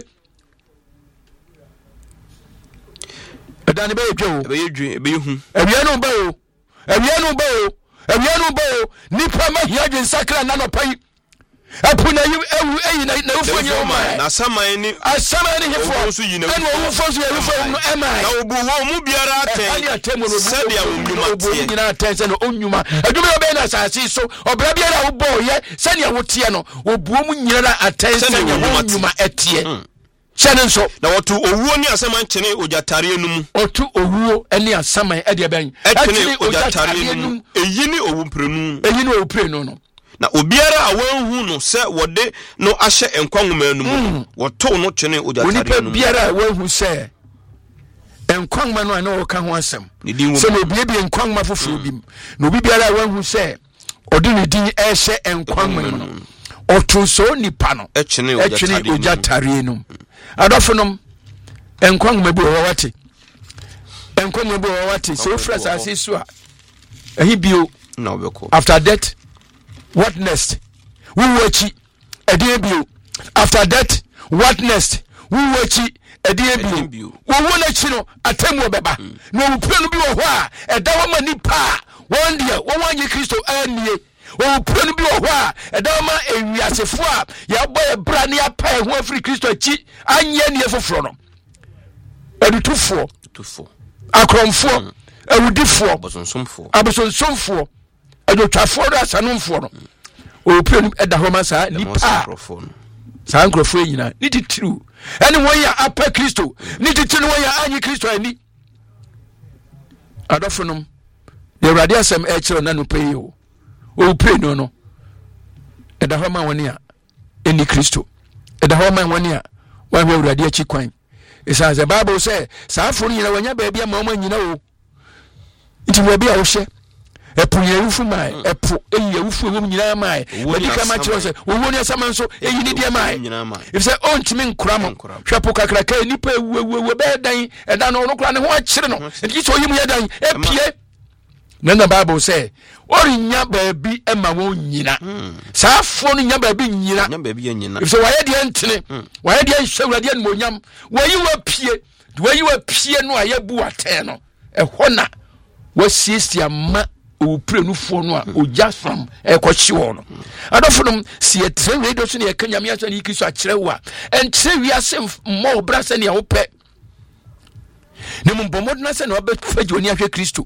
edane be dwo be yedwe be hu ewia no ba o ewia no ba o ewia no ba o nipa ma hia dwen sakra na no pai apuna yi ewu eyi na na ufo nyi o mai na saman ni asaman ni hefo eno wo fo so ye fo no e mai na obu wo mu biara ten ani atemo no said ya onwuma tie nyina ten se no onwuma adumi obe na asase so obra biara wo bo ye se ne wo tie no obuo mu nyina aten se ne onwuma etie chene nso na wotu owuo ni asaman chene ojatare enum otu owuo eni asaman e de ben chene ojatare enum eyi ni owu prenu eyi ni owu prenu no na obiara awanhu no se wode no ahye enkwanwoma enum woto no chene ojatare enum obiara awanhu se enkwanwoma no ana woka ho asem se no biebie enkwanwoma foforo bim na obi biara awanhu se odi ne din ehye enkwanwoma no oto so nipa no echene ojatare enum adofonom enkwanwoma bi wo wate enkwanwoma bi wo wate so fresh asese a ehi bio na obeko after that what next we wachi edebio after that what next we wachi edebio wo wona chi no atemu obeba no opunu bi wo ho a eda wo ma nipa won dia wo wanye Kristo anie wo opunu bi wo ho a eda wo ma ewiasefo a ya boy bra ne apa ho afri Kristo chi anye ne foforo no edutufo tufo akromfo awudifo abosonsomfo abosonsomfo adotwafo do asanomfo no o penu eda ho ma sa nipa sa nkrofo nyina ni titiru ene won ya apa Kristo ni titiru won ya anyi Kristo ani adofonom de radio asem e kire na no pay o o penu no eda ho ma woni a eni Kristo eda ho ma woni a wa hwe radio achi kwan isa the Bible say sa afo nyina wanya ba bia ma o nyina o nti wa bia wo hye epu yewufu mai epu eyewufu wo nyina mai medika ma kire se wo woni asama nso eyi ni dia mai if say on timi nkura mo hwepo kakra ka nipa ewu be dan eda no no kura ne ho akire no nti so yimu yedan epie na na Bible say ori nya ba bi ema wo nyina sa afo no nya ba bi nyina nya ba bi nyina if say waye dia ntene waye dia hwewrade an monyam wayi wa pie wayi wa pie no ayebu aten no ehona wasiesia ma o prenufo no a oja from e kwachi wo no adofonom si etre radio so ne yakanyame aso ne Kristo akire wo a entre wiase mo bra se ne wo pe ne mbomod na se ne obefaji oni ahwe Kristo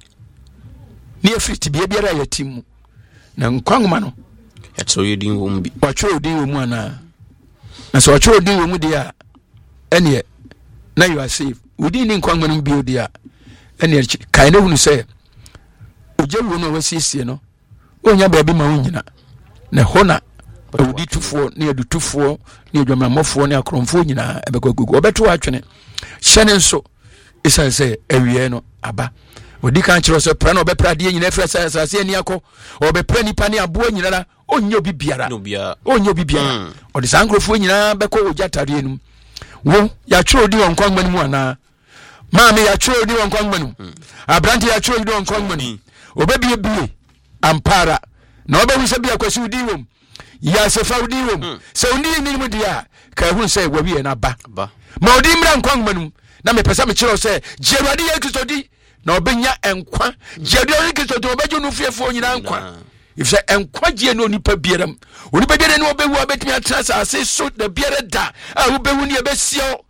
ne afiti bia biara yatimu na nkwanwoma no yatso yedin wo mu bi watwo odin wo mu ana na so watwo odin wo mu dia ene na you are safe odin ni nkwanwoma no bi odia ene kai na hunu se ojewu no wasiesie no onya baabi ma wonyina na hona odi tufo ne adutufo ne adwamamofo ne akromfo nyina ebegogogo obeto atwene hyene nso isa se awie no aba odi kan kiro so pra no obepra de nyina fresa asase ani akọ obepra nipa ne abo nyina na onye obi biara onye obi biara odi sankrofo nyina beko ojatare enum wo ya kiro odi won kwangbani mu ana maame ya kiro odi won kwangbani abrante ya kiro odi won kwangbani obebie bie ampara na obehu se bia kwasi udi wom ya se fa udi wom se uni ni mu dia ka hu se wawie na ba ma odi mra nkwanmanum na me pesa me kire se jerade ya Kristo di na obenya enkwa jerade ya Kristo di obeju no fiefo nyina nkwa if se enkwa gie no nipa bieram oni ba biere ne obewu abetimi atrasa ase so da biere da a obewu ne ebesio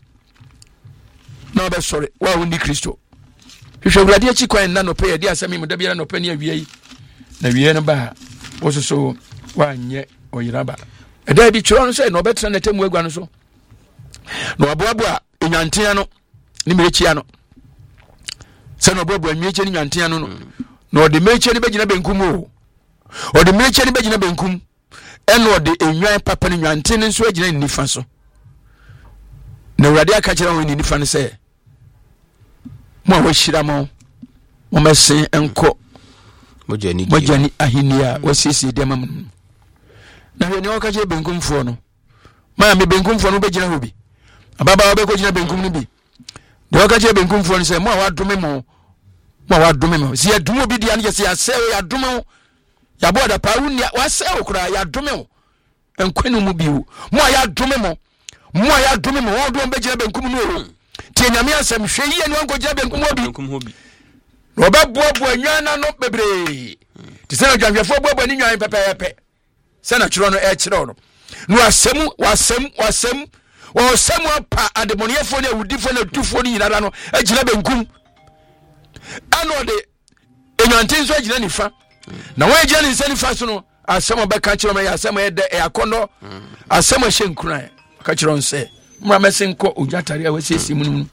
na obesore wa uni Kristo hwehwe wurade achi kwan na no pay dia asami mu da biara no pani awie yi na wie no ba wososo wanye oyiraba eda bi chiro no se no betra na temu agua no so no aboabo enyantea no ni mechia no se no aboabo anwechia ni nyantea no no no de mechia ni begina benkum o o de mechia ni begina benkum eno de enwan papa ni nyante ni nso agina ni nifa so na wurade aka kira won ni nifa no se mo washira mo mo mesen enko mojani mojani ahinia wasisi de mam na hwe ne o ka je benkumfo no ma me benkumfo no begina hobi ababa wa be ko gina benkum no bi de o ka je benkumfo no se mo wa dome mo mo wa dome mo si adum obi dia no se asew ya dome ya boda pa unia wase okura ya dome o enkwenu mu biu mo ya dome mo mo ya dome mo wo do mbegire benkum no tie nyame asem hwe yie ne onko gire benkum obi no ba boabo anwana no bebre ti se na dwanhwefo boabo ni nwan pepepe se na kiro no e kiro no no asem wasem wasem o semu pa ademoniefo ne awudifo ne tufo ni yinara no agina benkum ano de enwantin so agina nifa na wa agina ni nifa so no asem obeka kiro me asem e de e akono asem ahye nkran ka kiro nse mra mesenko ojatare a wasesi munum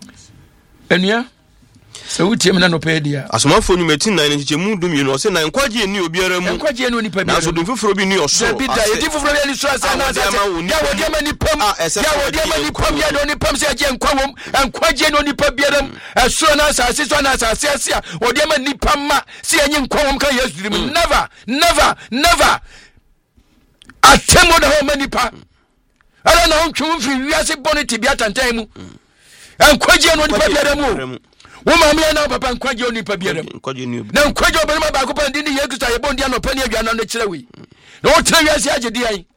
enua se wutie me na no pedia asomafo nyumeti nan ne chichemu dum yino se nan kwaje ni obiara mu kwaje ni onipa bi na so dum foforo bi ni oso bi da yedi foforo bi ni so asa na asa ya wodi ama ni pam ya wodi ama ni pam ya do ni pam se aje nkwawom kwaje ni onipa biara mu eso na asa ase so na asa ase ase wodi ama ni pam ma se anyi nkwawom kan Yesu dirim never never never atemo da ho mani pa ala na ontwu fi wiase bonnet bi atantan mu kwaje ni onipa biara mu Woma me na papa nkwaje oni pa biere nkwaje ni obi na nkwaje obere ba ko pa ndi ni yekuta ye bondi anopa ni adwa na no kire wi na wo tire wiase agedi ai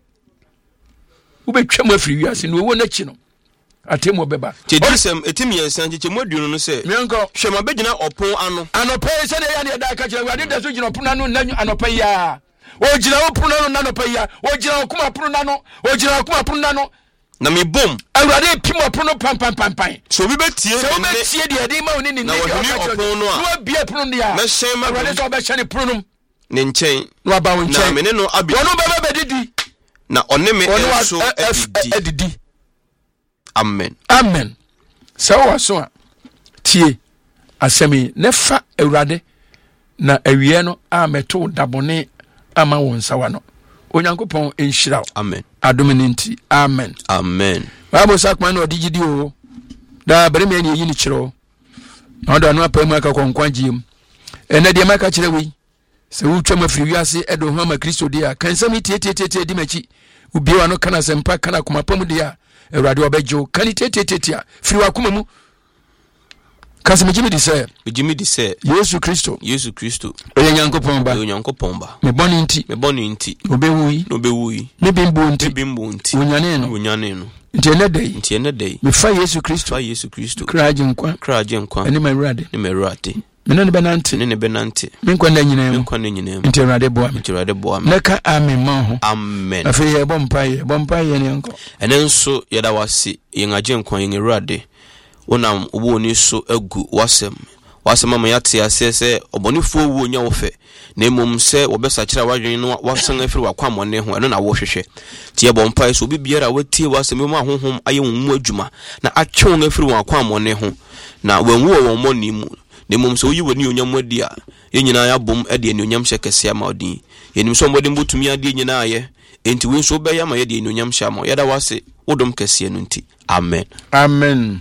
wo betwam afiri wiase no wo na chi no atemu beba chedisem etimi yensan cheche moduno no se menko hwema begina opon ano anopa se ne ya ne da ka kire wi ade da so gina opon ano na anopa ya o gina opon ano na anopa ya o gina okuma opon ano o gina okuma opon ano na me bom awurade pimo opono pam pam pam pam so bi betie so bi betie de de ma oni ni na woni opono a no bia pono dia me hyen ma awurade so be hyen pono ne nchen no aba won nchen na me ne no abi wono be be didi na one me so edidi amen amen so waso a tie asemi ne fa awurade na awie no a meto dabone ama won sawa no onyankopon enhyira amen adominenti amen amen babo sakman no digidi o da bare me ne yini kiro na do anu apamu aka konkwanjiem ene de maka kire wi se wutwa mafiri wiase edo ho ma Kristo dia kansam tietietie di machi ubiwa no kana sempa kana kuma pamu dia ewrade obejo kani tietietie firi wakuma mu kasem jimi di se jimi di se Yesu Kristo Yesu Kristo oye nyankopon ba oye nyankopon ba me boni nti me boni nti obewui no bewui me bimbo nti me bimbo nti onyane no onyane no nti ene dai nti ene dai me fa Yesu Kristo fa Yesu Kristo kraje nkwa kraje nkwa ene mawrade ne mawrade me no be nante ne ne be nante me nkwa na nyina me nkwa na nyina nti awrade boa me nti awrade boa me naka amen ma ho amen afi ye bompa ye bompa ye ne nko ene nso yeda wase yengaje nkwa yen awrade wonam obo ni so agu wasem wasema ma yate asese obonifo wo nya wo fe na emom se wobesakira wadwen no wasan afiri wakwamone ho eno na wo hwehwe tie bompa so obi biara watie wasem mu ahohom aye wonmu adwuma na atwon afiri wakwamone ho na wanwu wo moni mu na emom se oyi woni onyam adi a yenyina ya bom ade ani onyam hyekese ama odin yenim so modem botumi ade nyina aye enti wen so be ya ma ye de ani onyam hyama yeda wase wodom kese no nti amen amen.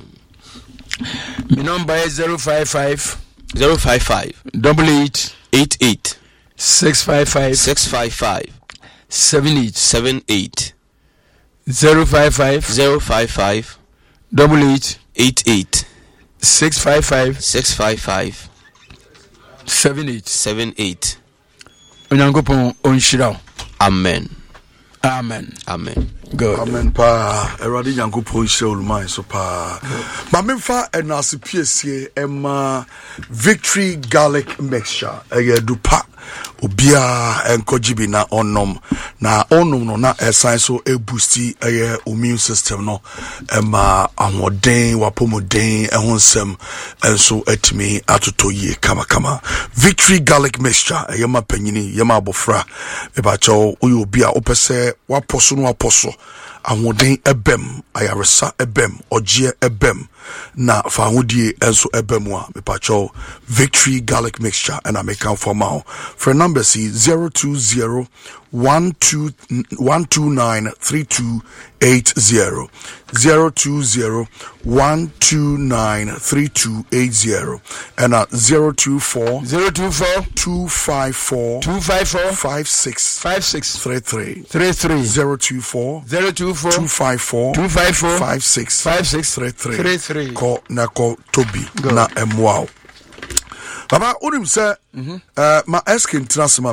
My number is zero five five zero five five double eight eight eight six five five six five five seven eight seven eight zero five five zero five five double eight eight eight six five five six five five seven eight seven eight. Onyankopon onhyira. Amen. Amen. Amen. God. Amen pa erade nyankopon hyira olumai so pa ma memfa enase piesie ema Victory garlic mixture eye dupa obia enkojibi na onom na onom no na esan so e boosti eye immune system no ema ahoden wapomoden ehonsem enso etimi atotoyie kama kama Victory garlic mixture eye ma panyini ye ma abofra e ba cho oyo obia opese waposo no waposo ahoden ebem ayaresa ebem ogie ebem na fa hodie enso ebem a mepacho Victory garlic mixture and I make out for now for number C zero two zero one two one two nine three two eight zero zero two zero one two nine three two eight zero and at zero two four zero two four two five four two five four five six five six three three three three zero two four zero two four two five four two five four five six five six three three three three ko na ko Toby na emwao Baba unim say uh, ma asking transfer me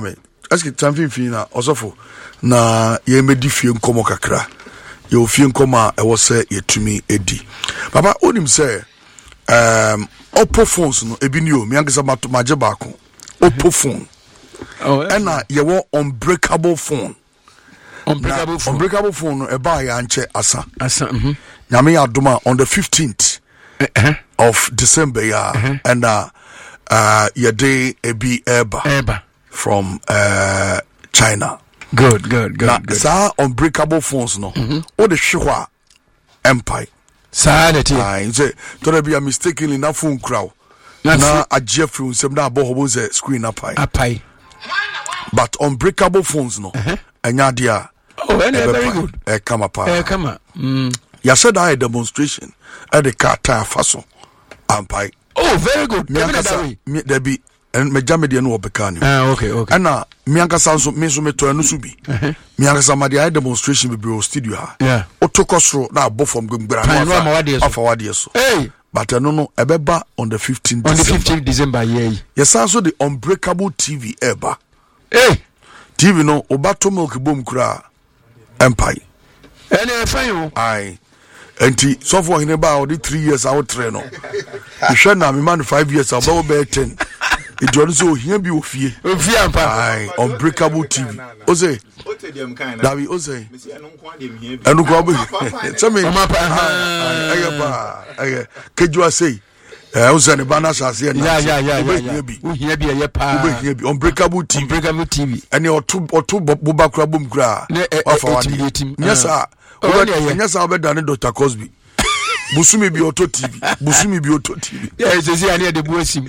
ask it something fina osofo na ye medi fie nkomo kakra ye ofie nkoma e wo se yetumi edi papa onim se um Oppo phones no ebi ni o mi angesa mato maje baako Oppo phone oh and na ye wo unbreakable phone unbreakable phone unbreakable phone no e ba ya nche asa asa mhm nyame ya doma on the fifteenth uh-huh. of December ya uh-huh. and uh uh your day ebi eba eba from uh China. Good, good, good. Now, good. Sa unbreakable phones no. O the shihwa empire. Sa leti. Ah, inse to be a mistakenly na phone crowd. Na a Jeffrey unsem na bo hobo ze screen apai. Apai. But unbreakable phones no. Enya dia. Oh, and very good. E come pa. Eh come. Mm. Ya said I demonstration at the car tire faso. Ampai. Oh, very good. Me that me there be and me jamedi no obekani. Ah, okay, okay. Ana me ankasa so me so me to anu so bi. Me ankasa ma dia demonstration be bro studio ha. Yeah. Otokosro na abo from gbengbera no afa wade so. Hey. But no no ebeba on the fifteenth on the fifteenth December yeah. Yes, also the unbreakable T V eba. Hey. T V no obato milk boom kra empire. Ene fa yo. Aye. Enti so for him about the three years out train no. You should na me man five years about be ten. It just so here be ofie. Ofie ampa. Aye, unbreakable T V. Oze. Davi Oze. Enu kwa be. Tell me. Aye, aye ba. Aye. Keju say. Eh, Oze ne bana sase na. Yeah, yeah, yeah, yeah. We here be ye pa. We here be unbreakable T V. Unbreakable T V. Ene otu otu boba kra bom kra. Afa wadi. Yes sir. Enya sa obeda ne Doctor Cosby. Busumi bi auto T V. Busumi bi auto T V. Yeah, it's easy ani the buosim.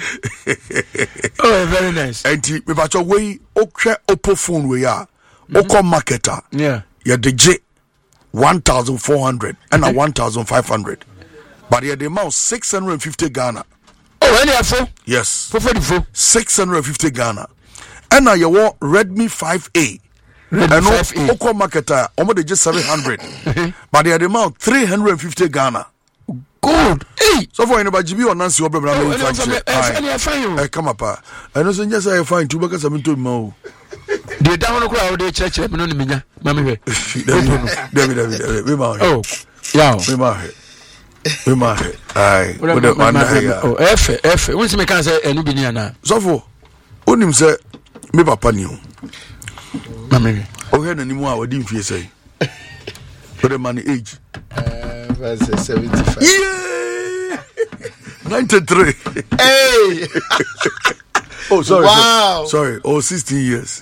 Oh, very nice. Enti me bacho we okwe Oppo phone we ya. Oko marketer. Yeah. Ya de J one thousand four hundred and a one thousand five hundred. But ya the amount six hundred fifty Ghana. Oh, any afo? Yes. For for six hundred fifty Ghana. And now you want Redmi five A. Redmi five A. Oko marketer almost just seven hundred. But ya the amount three hundred fifty Ghana. Good. Hey. So for anybody G B or Nancy or Bebra Oh, me fine. I come up. And also just I find two because I'm into mo. The down crowd they church me no minya. Mami we. David David we ma. Oh. Yeah. We ma. We ma. Aye. We the man here. Oh, F F. When see me can say enu bi ni ana. So for onim say me papa ni o. Mami we. O he na ni mu a odi mfie say. For the man age. Verse seventy-five. Yeah. ninety-three. Hey. Oh, sorry. Wow. Sorry. Oh, sixteen years.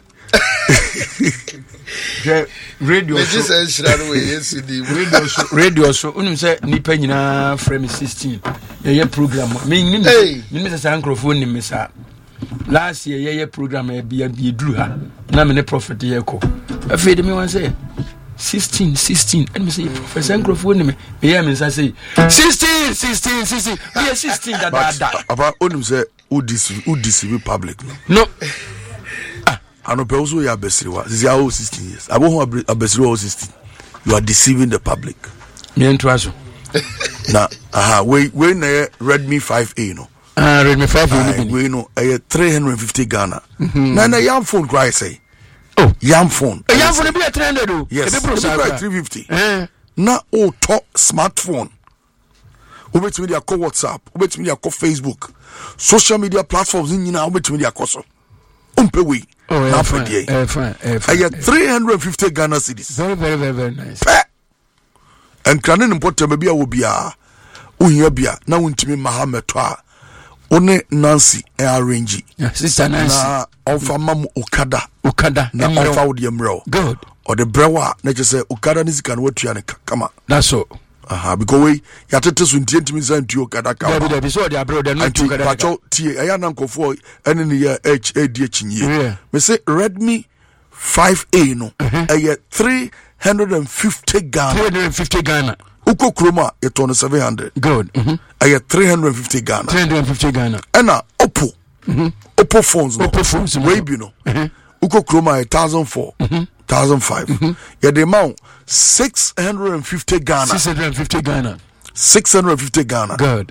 Radio show. Just share way yesterday. Radio show. Radio show. Unim say nipa nyina frame sixteen. Ye program. Me nim. Me me say microphone nim me sa. Last year ye program e bia bi duru ha. Na me ne prophet ye ko. Afei de me wan say sixteen, sixteen, and me say Professor Nkrofo ni me. Me hear me say sixteen, sixteen, sixteen. We are sixteen that that. About onim say who deceive who deceive public no. No. Ah, ano pe also ya besiriwa. This is how sixteen years. Abo ho abesiriwa sixteen. You are deceiving the public. Me entwaso. Na aha we we na Redmi five A no. Ah, Redmi five A we no eh three hundred fifty Ghana. Na na yam phone cry say. Oh, yam phone. A yam phone be three hundred do. Yes. three fifty. Eh. Na o top smartphone. Ubetimi dia call WhatsApp, ubetimi dia call Facebook. Social media platforms nyina ubetimi dia call so. Umpe we. Oh, na fine. Eh, fine. Eh, fine. I three hundred fifty Ghana cedis. Very very very very nice. And kranin important be bia wo bia. Uhia bia na wontimi mahameto a. One Nancy e arrange. Yeah, sister Nancy. Na onfa mam Okada. Okada. Na onfa wo de mro. Good. Or the brewa na je say Okada nisi kan watua ne kama. That's all. Aha, because we ya tete so ntimi san tu Okada ka. There be so the bro there no tu Okada. Pacho tie aya na nkofo ene ne ya H A D chinye. Me say Redmi five A no. E three hundred fifty Ghana. three hundred fifty Ghana. Uko Chroma it on seven hundred. Good. Mhm. E three hundred fifty Ghana. three hundred fifty Ghana. Ena Oppo. Mhm. Oppo phones no. Oppo phones we bi no. Mhm. Uko Chroma one thousand four. Mhm. one thousand five. Mhm. Ya the amount six hundred fifty Ghana. six hundred fifty Ghana. six hundred fifty Ghana. Good.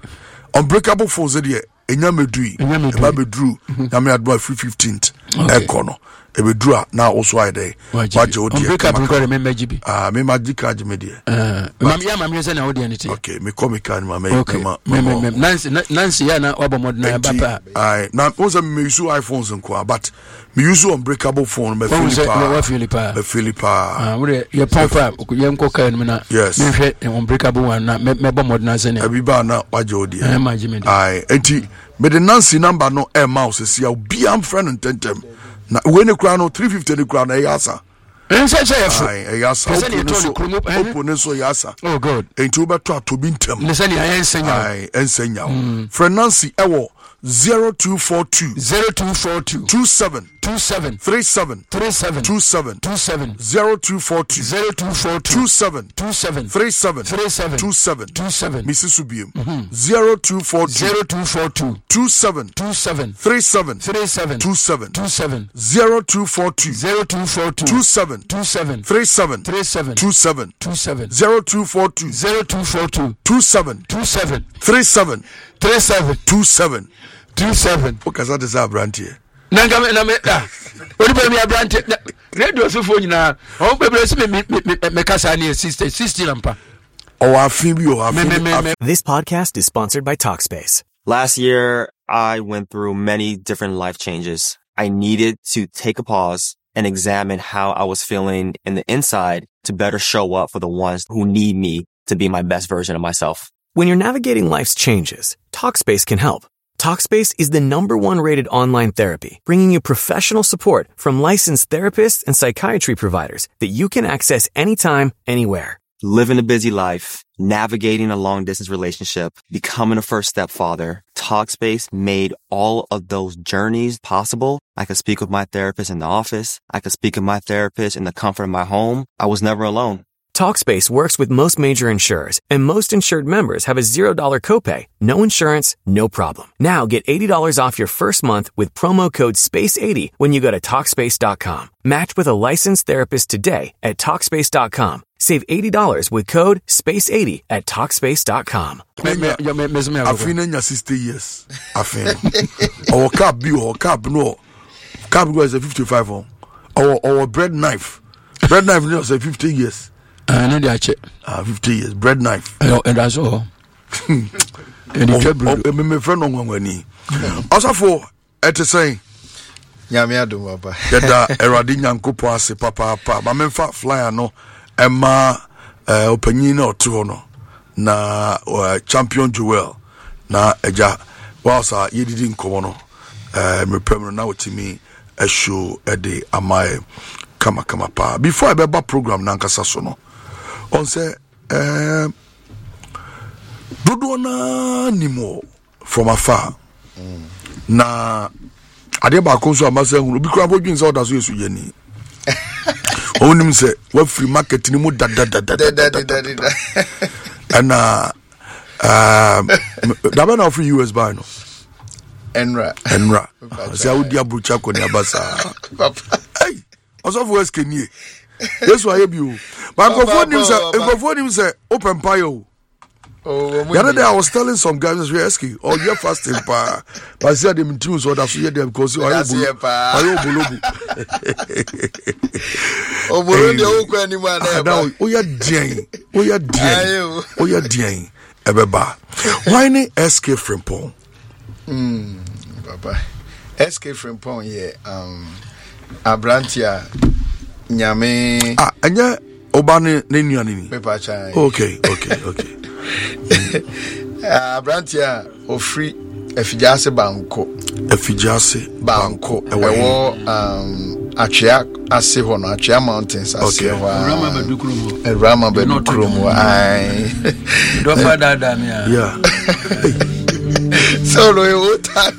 Unbreakable phones there enya medui. Enya medui. Eba bedru. Na me adwa free fifteenth. Ekono. ebedura na also I dey waje odi break up ko me majibi ah me magic aje me dey eh mam ya mam yesa na odi aniti okay me come can ma me me Nancy Nancy ya na obo mod na papa ai na also me use iPhones nko but me use unbreakable phone me Philipa Philipa me Philipa ah we ye papa ye nko kan me na me hwe unbreakable one na me bo mod na zene abi ba na waje odi eh majibi ai enti me the Nancy number no e mouse see obi am friend ntentem na we ne kura no three fifty ne kura na yasa ense che yefo ai yasa open so yasa oh god enti we beto atobi ntem ne se ne ensenya ai ensenya friend Nancy ewo zero two four two zero two four two two seven two seven three seven three seven two seven two seven zero two four two zero two four two two seven two seven three seven three seven two seven two seven Missus Subiem zero two four two zero two four two two seven two seven three seven three seven two seven two seven zero two four two zero two four two two seven two seven three seven three seven two seven two seven zero two four two zero two four two two seven two seven three seven three seven two seven two seven What that is Abrantie? Nanga me na me ah odi be me Abrantie radio so fo nyina o be be se me me kasa na sister sixty lampa o afin bi o afin. This podcast is sponsored by Talkspace. Last year I went through many different life changes. I needed to take a pause and examine how I was feeling in the inside to better show up for the ones who need me to be my best version of myself. When you're navigating life's changes, Talkspace can help. Talkspace is the number one rated online therapy, bringing you professional support from licensed therapists and psychiatry providers that you can access anytime, anywhere. Living a busy life, navigating a long distance relationship, becoming a first step father, Talkspace made all of those journeys possible. I could speak with my therapist in the office. I could speak with my therapist in the comfort of my home. I was never alone. Talkspace works with most major insurers, and most insured members have a zero dollar copay. No insurance, no problem. Now get eighty dollars off your first month with promo code space eighty when you go to Talkspace dot com. Match with a licensed therapist today at Talkspace dot com. Save eighty dollars with code space eighty at Talkspace dot com. Afin enya sixty years. Afin. Our cap bi or cap no. Cap is a fifty-five on. Our our bread knife. Bread knife no say fifty years. I know they check. Ah, fifty years. Bread knife. And that's all. And the me friend on wani. Also for et say nyame adom baba. Yeda erade nyankopo ase papa papa. Ba memfa flyer no Emma eh opanyin na oto no. Na champion Joel na eja wasa yedidi nkomo no. Eh me pem na otimi e show e de amae kama kama pa. Before I beba program na nkasa so no. On say eh dodo na nimo from afar mm. na ade ba ko so amasa hunu bi kura bodwin se oda so yesu yeni onim se wa free market ni mu da da da da da ana um da ba na free U S buy no enra enra se audi abucha ko ni abasa papa hey osofo eskenie yesu ayebi o ba ko phone nim se ko phone nim se open pie o. Oh, the other day I was telling some guys, we're asking, oh, you're fasting, pa. But I said, them too, so that's what because you are able to. Oh, oh, you're dying. Oh, you're dying. Oh, you're dying. Ebeba. Why ne escape from Pong? Hmm, Papa. Escape from Pong, yeah. Um, Abrantia, Nyame. Ah, and yeah, Obani, Nini. Pepa Chai. Okay, okay, okay. uh, Brantia or free Efijase Banco Efijase Banco ewo um Achia ase ho no Achia Mountains ase ho Rama Bedukrumo e Rama Bedukrumo ai do father da me yeah so no you time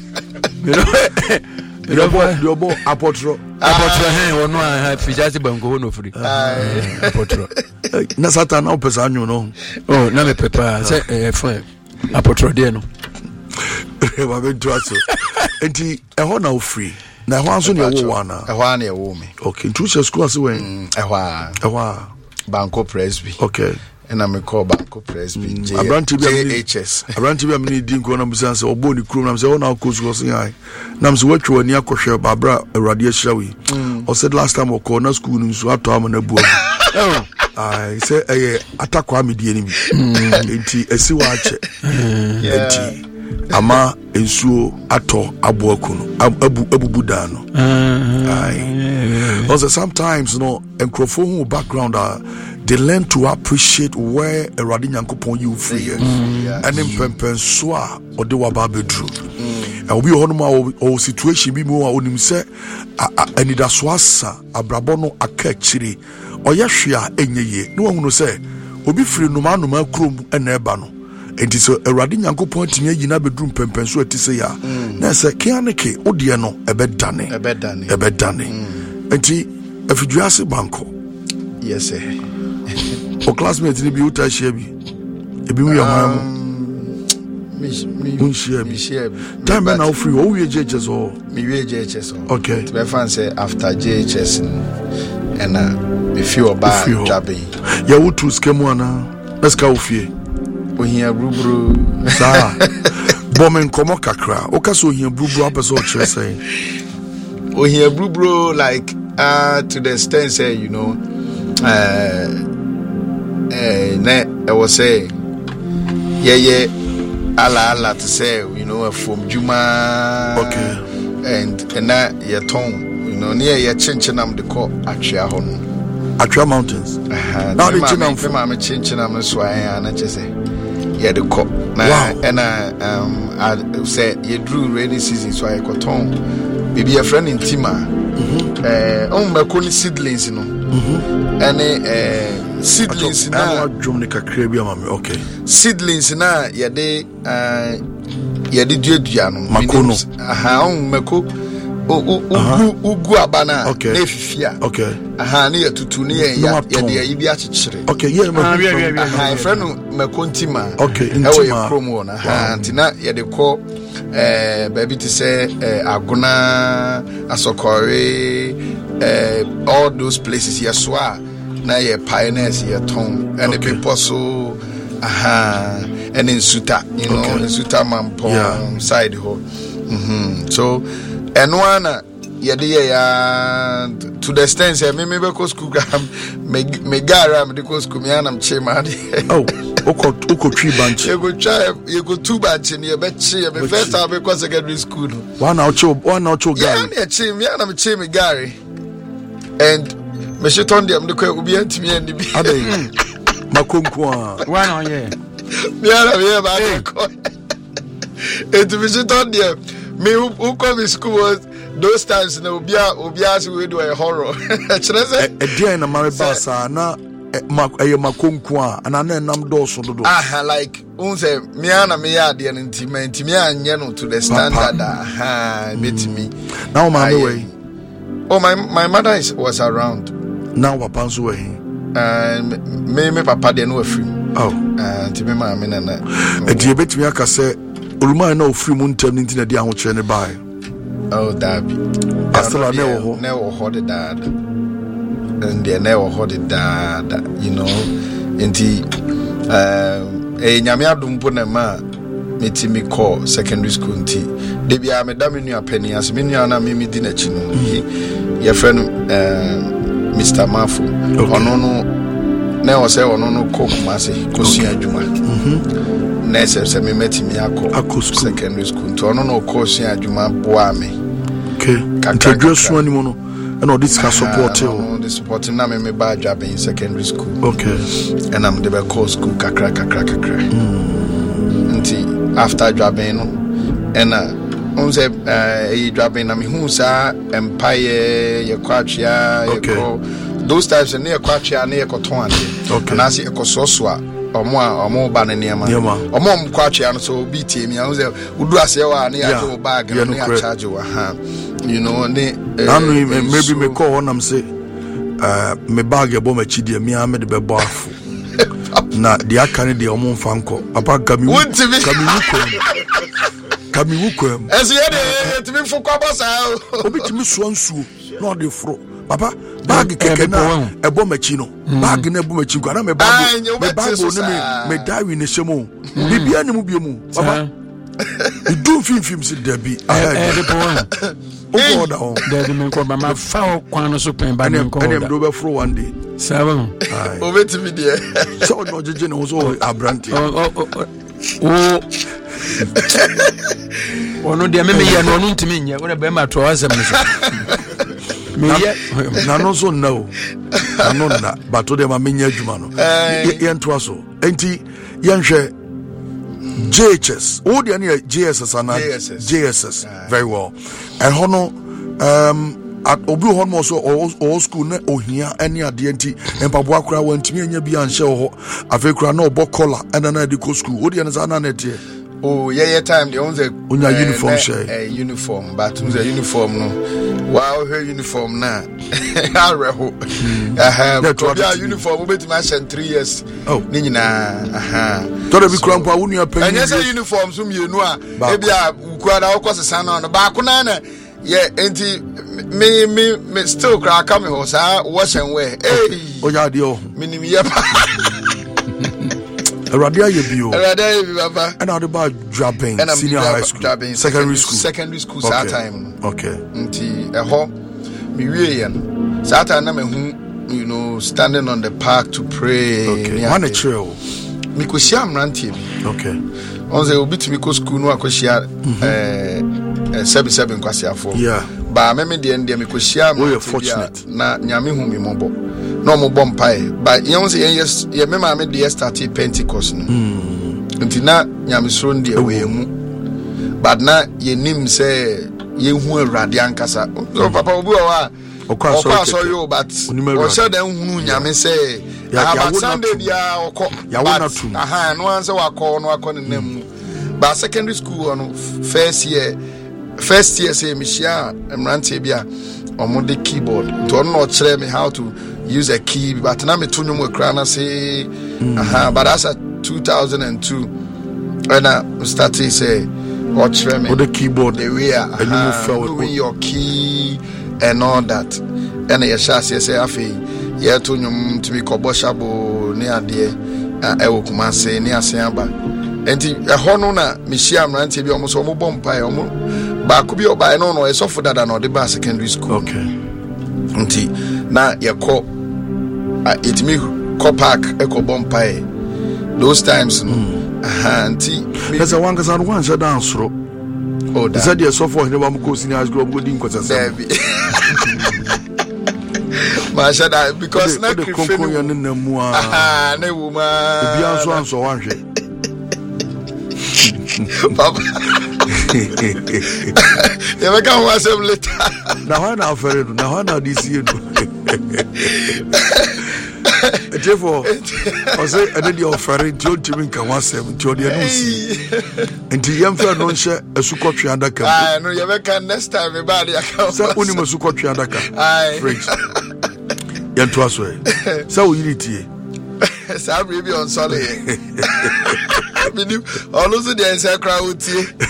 Yobo yobo apotro apotro hen wono a Efijase Banco no free apotro na satan na opesa anyu no oh na me pepa say eh fine apotro de no wa be do aso enti e ho na o free na ho anso ne wo wa na e ho na e wo me okay ntu she school ase wen e ho e ho Banco Presby okay and I'm a call back to press B. I brand to be H S. I brand to be a mini dinko and I'm saying, or bony crew. I'm saying, oh, now, course, was I. Nams what you were near Kosher Barbara, a radiation shawi. Or said last time, or corner school in Swat and a book. I say, I attack Kwame the enemy. Enti, a sea watch. Enti, Ama, and so ato abuakuno, abu abu budano. Aye. Also, sometimes, you know, and Crawford background are. They learn to appreciate where a radin yankopon you free and then pempenswa or the wababedru. And we honor our situation be more on him say, and it as was a brabono a catchery or yashia any ye. No one will say, will be free no man no man crum and ebano. And it is a radin yankopon to me, you never bedroom pempenswa to say, ya. Nasa kianeke, odiano, a bed done, a bed done, a bed done. And he, if you just a banco. Yes, sir. O classmate ni bi uta share bi ebi mu ya hwan mi mi share bi share bi time na free o we J H S o mi we J H S o okay to be fan say after J H S and uh me feel about jabbing ya wutu skemu ana let's go fie o hia brubru sa bomen komo kakra o ka so hia brubru apeso o chere say o hia brubru like uh to the extent say you know uh Eh, ne, I was saying, yeah, yeah, ala ala to say, you know, from Juma, okay, and and that your tongue, you know, near your chinchinam the call Atria Hon, Atria Mountains. Now the chinam from my chinchinam, so I and I just say, yeah, the cop. Wow, and I um I said you drew rainy season, so I got tongue. Maybe a friend in Tima, eh, on my corny seedlings, you know, and eh. Seedlings na Jonica Crabia, okay. Seedlings na yade uh yade duadua no makono aha on mako ugu ugu abana na efifia okay aha ne yatutu ne ya yade ya bi achichire okay yeah mako aha friend mako ntima okay ntima e promo na aha ntina yade ko eh baby to say eh agona asokore eh all those places yeswa na ye pioneers ye ton and the people so aha and in suta you know okay. In suta mampo yeah. Side ho mhm so and one ye dey ya to the extent say me me go school me me gara me go school me anam chema oh oko oko tree bench you go try you go two bench in your be chi me first time me go secondary school one now cho one now cho gari yeah me chi me anam chi me gari and me she turn them the kwa obi antimi and bi adai makonko a one on yeah me ara me ba ko it me she turn them me who come to school was those times na obi obi as we do a horror chere say e dia na mare ba sa na e makonko a ana na nam do so do ah like un say me ana me ya de ntimi ntimi anye no to the standard ah betimi now my way oh my my mother is, was around. Now what pans away? And me me papa de no free. Oh, and to me ma me na na. E die betimi aka say Oluma na ofri mu ntem nti na dia ho kire ne bai. Oh dabi. Asala na wo ho. Na wo ho de dad. And there na wo ho de dad, you know. Enti um e nyame adom po na ma metimi call secondary school nti. De bia me da me nua pani as me nua na me me di na chi no. Your friend um Mister Mafu, ono no na o say ono no ko kumase ko sua adwuma mhm na se se me metimi akọ secondary school to ono no ko sua adwuma boa me okay introduce one mo no and all this can support you no the support na me me ba job in secondary school okay and I'm the call school kakra kakra kakra nti after job no and uh on say eh driving na me hu sa empire ye kwatria ye ko those types na ye kwatria na ye koton ade na se ekososo a omo a omo ba na niam omo m kwatria no so bi tie mi hu say udu ase wa na ya jo bag na ya charge wa ha you know ne anu maybe me call on am say uh me bag e bo ma chi de mi a me de be bo afu na dia kan de omo mfa nko papa kami kami wuko kami wuko ese ye de timi fukwa bosa obi timi so nsuo na ode fro papa bag keke na ebo machi no bag na ebo machi kwa na me bag me bag no me me diary ne shemo bibia ne mu biemu papa do film film si debi eh de point o da on de me ko mama fa kwan no so pen ba ne ko dem do be fro one day seven o beti mi de so no jeje no so abranti o o ono de me me ye no no ntimi nye wo be ma to asem no me ye na no so no na no na but to dem amenya adwuma no ye nto aso enti ye nhwe J H S all the any J S S and J S S very well and hono um at obi hon mo so all school na ohia any ade enti empaboa akra wantimi anya bi anhye ho afekura na obo collar and na de ko school all the any na na tie oh yeah yeah time the ones on your uniform share a uniform but on the uniform no wow her uniform na areho aha but your uniform obeti ma shen three years ni nyina aha to be krampa wonu apanyi anya say uniform so mienu a e bia ukura da okosesa na no ba ko na na yeah enti me me me still crack come ho sa wash and wear eh oya de o minim ye pa Radia Yebio. Radia Yebio. And how about dropping senior high school, secondary, secondary school, secondary school. Okay. That time. Okay. Until a home, me weyan. That time na me hu, you know, standing on the park to pray. Okay. Man a trail. Me ko share amrantie. Okay. On say obi to me ko school no akoshia eh eh seven seven kwasia for. Yeah. Ba me me de ndie me ko share amrantie. We are fortunate. Na nyame hu me mobo. No mo bom pai but you say yes ye me ma me de start Pentecost no nti na nyamesoro ndi ewe mu but na ye nim say ye hu awurade ankasa so papa obi o wa okwa so yo but o say dan hu nyame say ya Sunday dia okọ ya wona tu aha no anse wakọ no akọ ne nam but secondary school no first year first year say me share emrante bia omo de keyboard to no chere me how to use a key but na me to nyum ekra na say aha but as at two thousand two when I started say watch me with the keyboard the way and you felt with your key and all that and you shall say say afi ye to nyum to be kobo shabo ne ade e wo kuma say ne asen aba enti e ho no na me hia amrante bi omo so omo bom pai omo ba ko bi oba no no e so for dada no de ba secondary school okay enti na ye ko it me ko park e ko bom pai those times no aha anti there's a one cause I want to dance ro oh that said you so for him am go senior high school go din kwasa ma shada because na the konko ya na mu a aha na wu ma obi anso anso wanhwe papa you make am was him later na how na afere na how na this year therefore I say I did your offering to Jimmy can one seven to the news until young friend don't share a sukotri and daka. I know you can next time everybody so only my sukotri and daka fridge yan to us way so you need tea so baby on solid also the answer crowd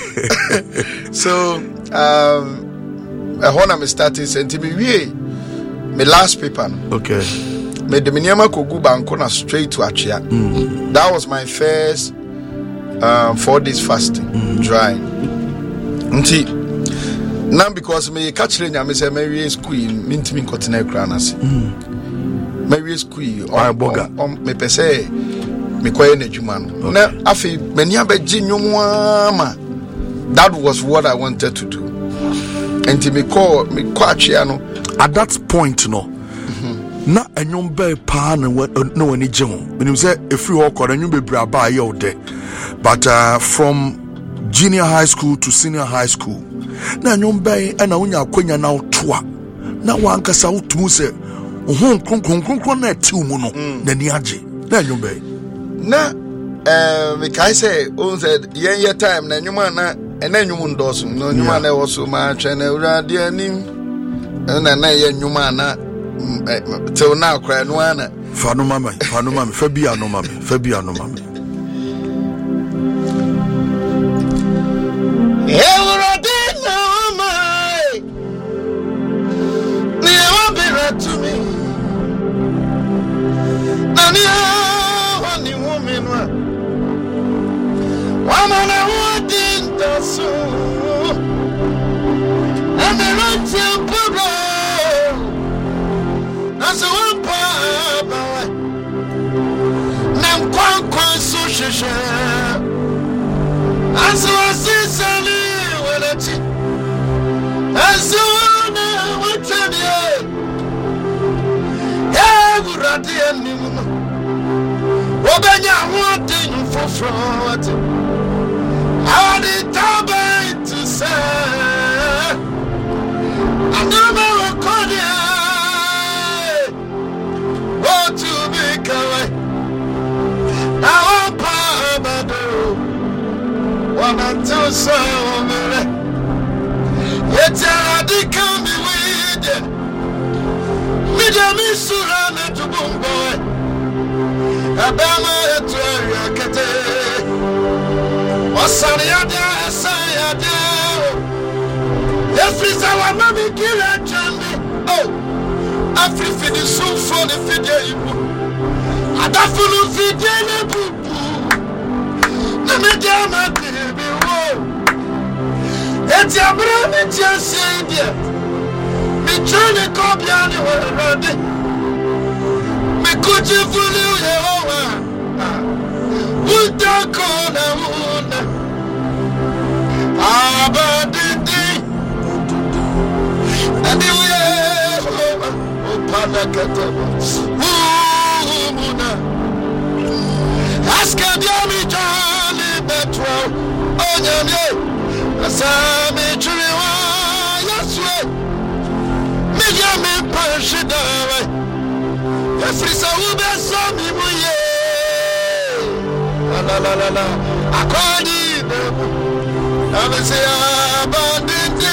so um I want to start sent me we my last paper okay me de miniama kogu banko na straight to Achia. Mm. That was my first um, four days fasting, mm. dry. Nti now because me catch nya me say me school minti min continue kranase. Me school on boga on me pese me koye na djuma no. Na afi mani abeji nwom ama. That was what I wanted to do. Nti me call me kwa Achia no at that point no na enyom be pa na no wani je ho menim say efri ho kọ enyom be bra ba ye ode but uh, from junior high school to senior high school na enyom be na wonya akonya na otoa na wankasa wotumu se ho kronkron kronkron na ti mu no na ni age na enyom be na eh me kai say on said yen ye time na enyom na ena enyom ndoso no enyom na e wo so ma twa na urade anim na na ye enyom na till now cry no ana fa no mama fa no mama fa bia no mama fa bia no mama Everybody know my I'm a ransom puro. That's a one power. Nam Kwan Kwan Susha. As I see Sally, well, it's it. As soon as we tell you, every animal. Obenya wanting for fraud. How did Tabai to say? I never record it. What to be away? Now I'm Pabado. One and two so many. Yet I did come with it. Midami Surana to Boomboy. Abama Etoria Kate Wasariada Sayada Efrisa wa mami kila chami. Oh Afri fidi sufo ni fide ibu Adafunu fide ne bubu Namija matibi wo Eti abra mi tia seidia Mi chani kobyani werade Could you fool you? Would that call a moon? Abadidi and you oh Panacataba. Ask a Yami Johnny Betro. Oh, Yami, Asami Chiriwa, yes, way. Mijami Pashida. Efrisa ube somi muye la la la la akwadi demu amese abandindi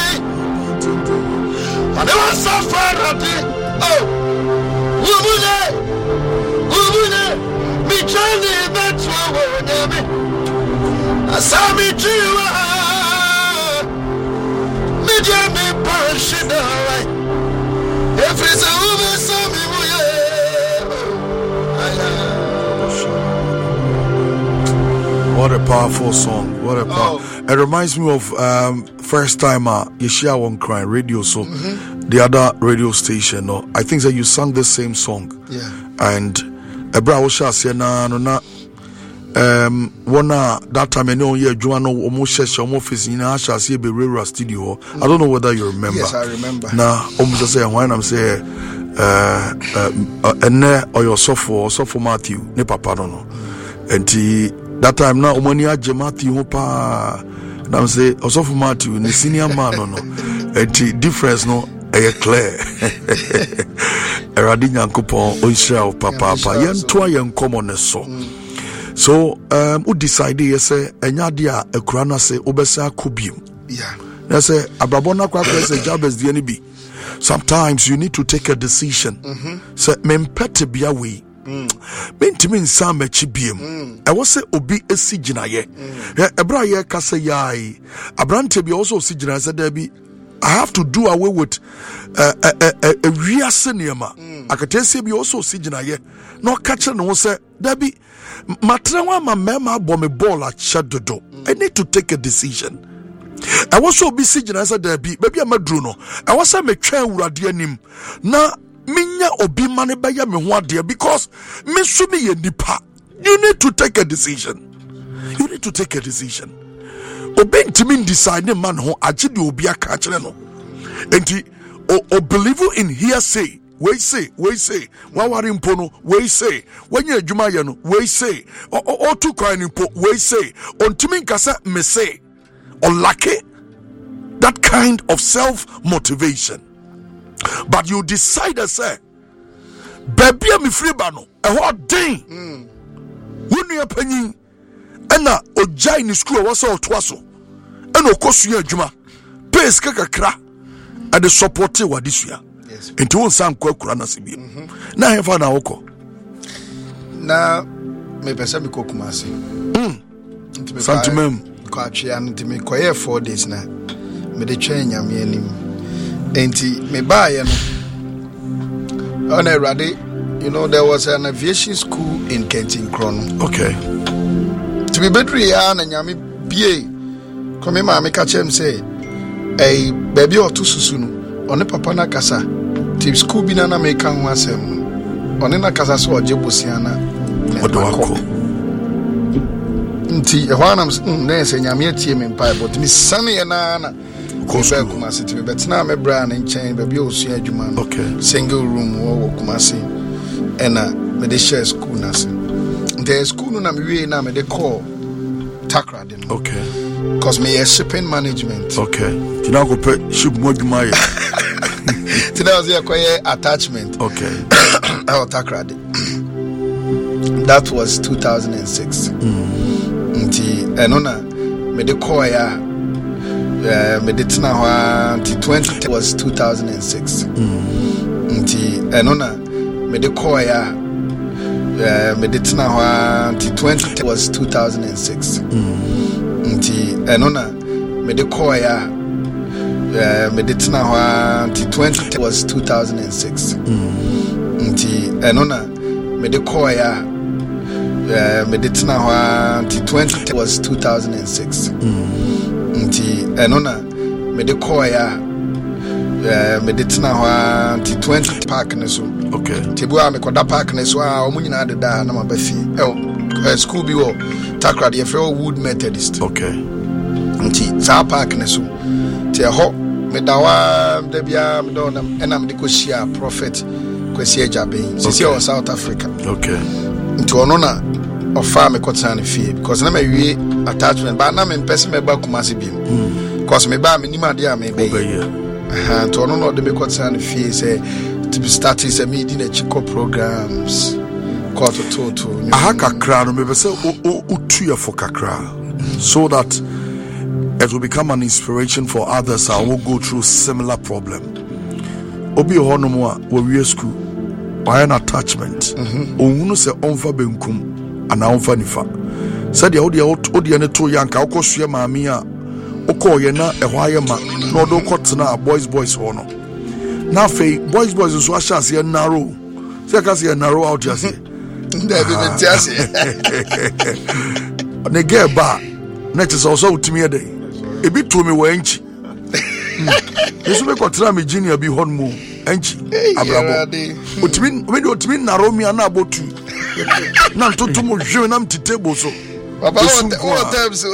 ade wa safarati oh ubune ubune mi chani betwa wonyame asami chiwa mi jami pashida Efrisa ube somi muye. What a powerful song. What a power. Oh. It reminds me of um, first time uh, Yeshia Won Crying radio, so mm-hmm. the other radio station. No, I think that you sang the same song. Yeah. And Ebra Osha said na no na um one that time I know yeah Joanna almost share your office in Asha see be radio studio. Mm-hmm. I don't know whether you remember. Yes, I remember. Now almost say when I'm say uh uh and or your software software Matthew ne papa no no. And that time now omani agye Matthew ho pa na am say osofo Matthew the senior man no no and difference no e clear eradi nyankopon o Israel papa papa yentoa yen common so so um we decide yes enya de a akura na say obesa akobiem yeah na say abrabona kwa kwa say Jabez de ni bi sometimes you need to take a decision mm-hmm. say mempete bia we mentimi nsa machi biem e wo se obi esi ginaye ebra ye kase yai abrante bi also si gina se da bi I have to do away with a a a wiase niema akatese bi also si ginaye no catch no se da bi matrenwa ma mema bo me ball a chadodo I need to take a decision I was so busy gina se da bi baby amadru no I was say me twa awurade anim na minya obi mane baya me ho ade because me so me ye nipa. You need to take a decision. You need to take a decision. Obi ntimi decide man ho agye de obi aka kire no. Enti o, o believe in hearsay. We say, we say, wa ware mpo no, we say, wanya adwuma ye no, we say, o o tu kwan mpo, we say, ontimi nkasa me say, o lack that kind of self motivation. But you decide to say, baby, I'm free bano. A hot day. When you are penny, and a ojai in school was all twasso, and of course you are Juma, pays kakra, and the support what this year. Yes. Into one sound quite cranasibi. Now I have an oko. Now, maybe some cokumasi. Santimum, Quachian to me quiet four days now. Me the train yam yenim. Enti me buy on a ready, you know, there was an aviation school in Kenton Crown. Okay. To be better, and yami B A. Come in, mammy catch him say, eh baby or to susu no one papa na kasa ti school bi na na make kan ho asem one na kasa so ojebusia na odwako nti e ho anam na se nyame atie me mpa but mi sane na na Kosa Kumasi to me, but now my brand and chain, baby, you see a Juman. Okay. Single room or Kumasi. And uh, me de share school nursing. The school no me we na me de call Takra. Okay. Cause me a shipping management. Okay. You now go pay ship more Jumaya. Today was here quite attachment. Okay. Oh Takra. That was two thousand six. Mm. And ona me de call ya. Uh, Medicina T twenty was two thousand six. Nti enona me de koya Medicina T twenty was two thousand six. Nti enona me de koya Medicina T twenty was two thousand six. Nti enona me de koya Medicina T twenty was two thousand six. Nti enona me de koya eh me de tena ho T twenty park ne so. Okay. Tibu a me koda park ne so a omu nyina de da na ma ba fi eh school bi wo Takra de fe Wood Methodist. Okay. Nti sa park ne so ti ho me da wa da bia me do na ena me de ko shia prophet Kwesi Ejabe sisi o South Africa. Okay. Nti ono na ofa me kotana fie because na me wie attachment but na me person me ba Kumasi bi because me ba me nima de a me be eh to no no de me kotana fie say to be starting say me di na chiko programs quarter to to aha kakra no me be say o utu for kakra so that it will become an inspiration for others who will go through similar problem. Obi hono mo a wo wie school by an attachment ohunu say onfa benkum ana onfa nifa said the audio audio ne to yanka okosua maami a okoye na ehwa ayema na odo kotena boys boys ho no na fe boys boys so ahase narrow say ka say narrow out ya say nda be betiase ne get ba na tse so so utimi e dey e bi to me wa enchi yesu be kotena me junior bi hon mu enchi abrabo utimi me do utimi narrow mi ana abotu na ntoto mo hwe na mtitebo so Papa, what time so?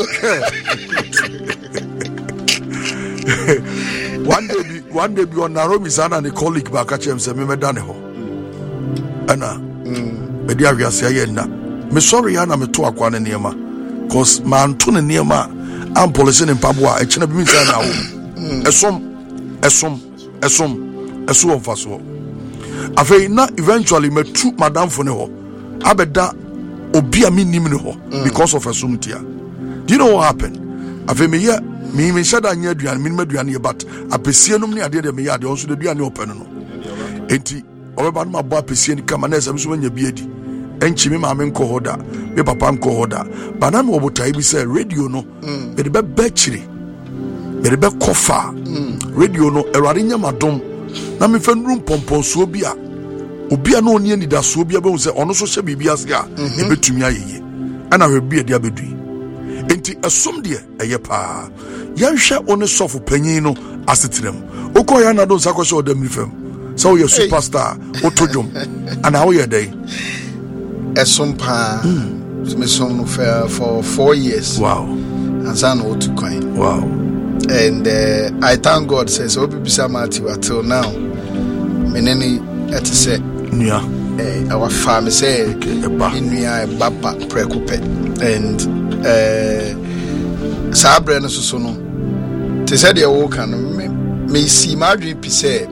One day, be, one day, be on Naromi Sana and a colleague back at him, say, me Daneho. Anna, Media Sayena. Me sorry, Anna, me to Aquana Niema. Cause man, Tuna Niema, I'm policing in Pabua, a China Bimisa now. A sum, a sum, a sum, a sum for so. I feel not eventually me troop Madame Foneho. Abeda. Obi a mi nimne ho because of asumtia. Do you know what happened? Ave me ya me me shada nya aduan me maduan but apesie num ne ade de me ya de onso de aduan open no. Enti obeba no mabo apesie ni kama na esam so nya bi edi. Enchi me ma me nko hoda, me papa nko hoda. Bana me obotai bi say radio no be de be bechiri. Be de be kofa. Radio no erade nya madom. Na me fa nrum pompon so bi a obi a no oni ani da so bia be say ono so hye bibia se a e betumi ayeye ana hwe bia dia bedui enti asom de eye pa yanhwe one sofo panyin no asetrem okoya na do sakoshe odam nifam so you superstar otojom ana how you dey asom pa me som no for for four years. Wow. And san o to coin. Wow. And uh, I thank God says obi bisa mati until now meneni et say yeah. Uh, our family say in Nia Baba Precope and uh Sabre no so no. Te said the walk and me see Madrid Pise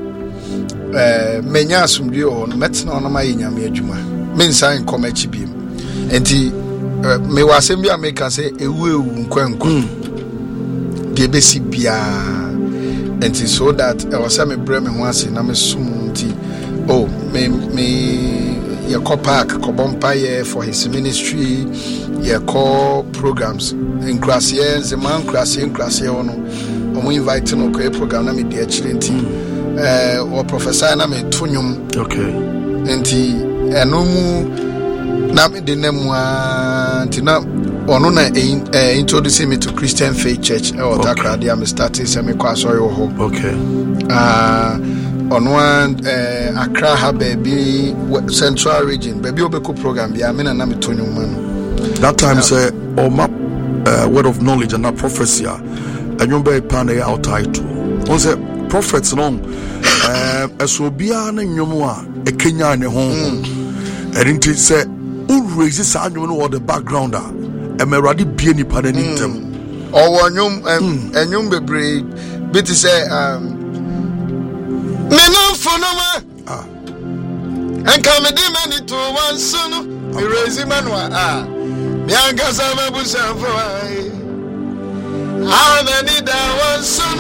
uh menya asumdwe o no metna on my nyame adwuma. Me nsan nkomachi biem. Enti me wasem bia me ka say ewu ewu nkwankwa. De besi bia. Enti so that I was say me bre me ho ase na me sum nti oh, me me ye call park Kobompa for his ministry, ye call programs in Gracia, the man Gracia in Gracia ono. Omo invite no ko program na me de achire nti eh o professor na me tunyum. Okay. Nti eno mu na me de nemu a nti na ono na uh, introducing me to Christian Faith Church. I was okay. That I'm starting semi class or okay. Uh, on one uh, Accra ha baby Central Region baby obeko program bi amena na metonyo man. That time say uh, or map uh, word of knowledge and that prophecy and you be pan the out title. On say prophets long uh esobia na nyomo a e Kenya ne ho. And it say who raises sa nyomo no the background a emeradi bie ni pa na nintem. Or nyom enyom bebre bit say um me no fonoma ah and come the many to one son me raise manwa ah me angasa mabusa for ai ah many da one son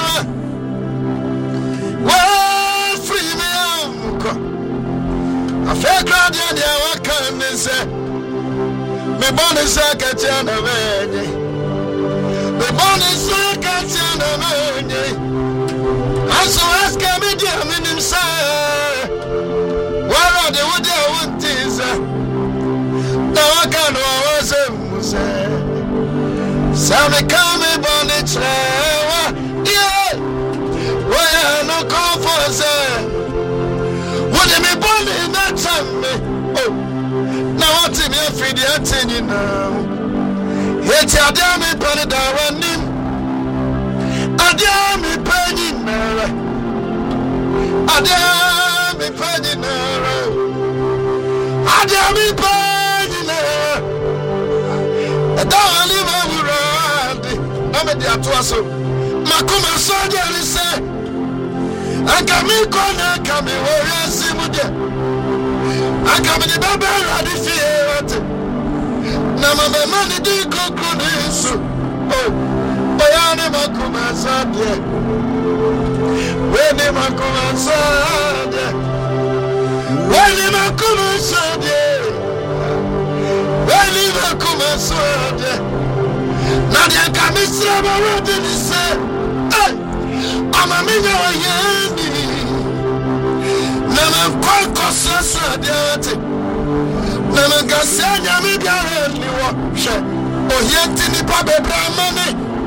well free me amko a fair crowd ya wa kan say me bonus akatia na me me bonus akatia na me aso ask me dia minim sa where are the wood I want is no I can was say some come born it yeah where no come for say would me born in that time oh now what me afraid the attention now hate ya damn me born da running adia me penny nara adia me penny nara adia me penny nara adali me wurade ame dia to aso makoma so dia ni se anka mi kona kame wo yasi mude anka me de baba radi fiat na mama mani di kokuni su oh bayane makoma sadie wene makoma sadie wene makoma sadie wene makoma sadie nadia kamisra barade ni se eh ama minya yendi nana kwa kosa sadie nana gasanya mi biare ni wo hwe oyenti ni pa bebra mane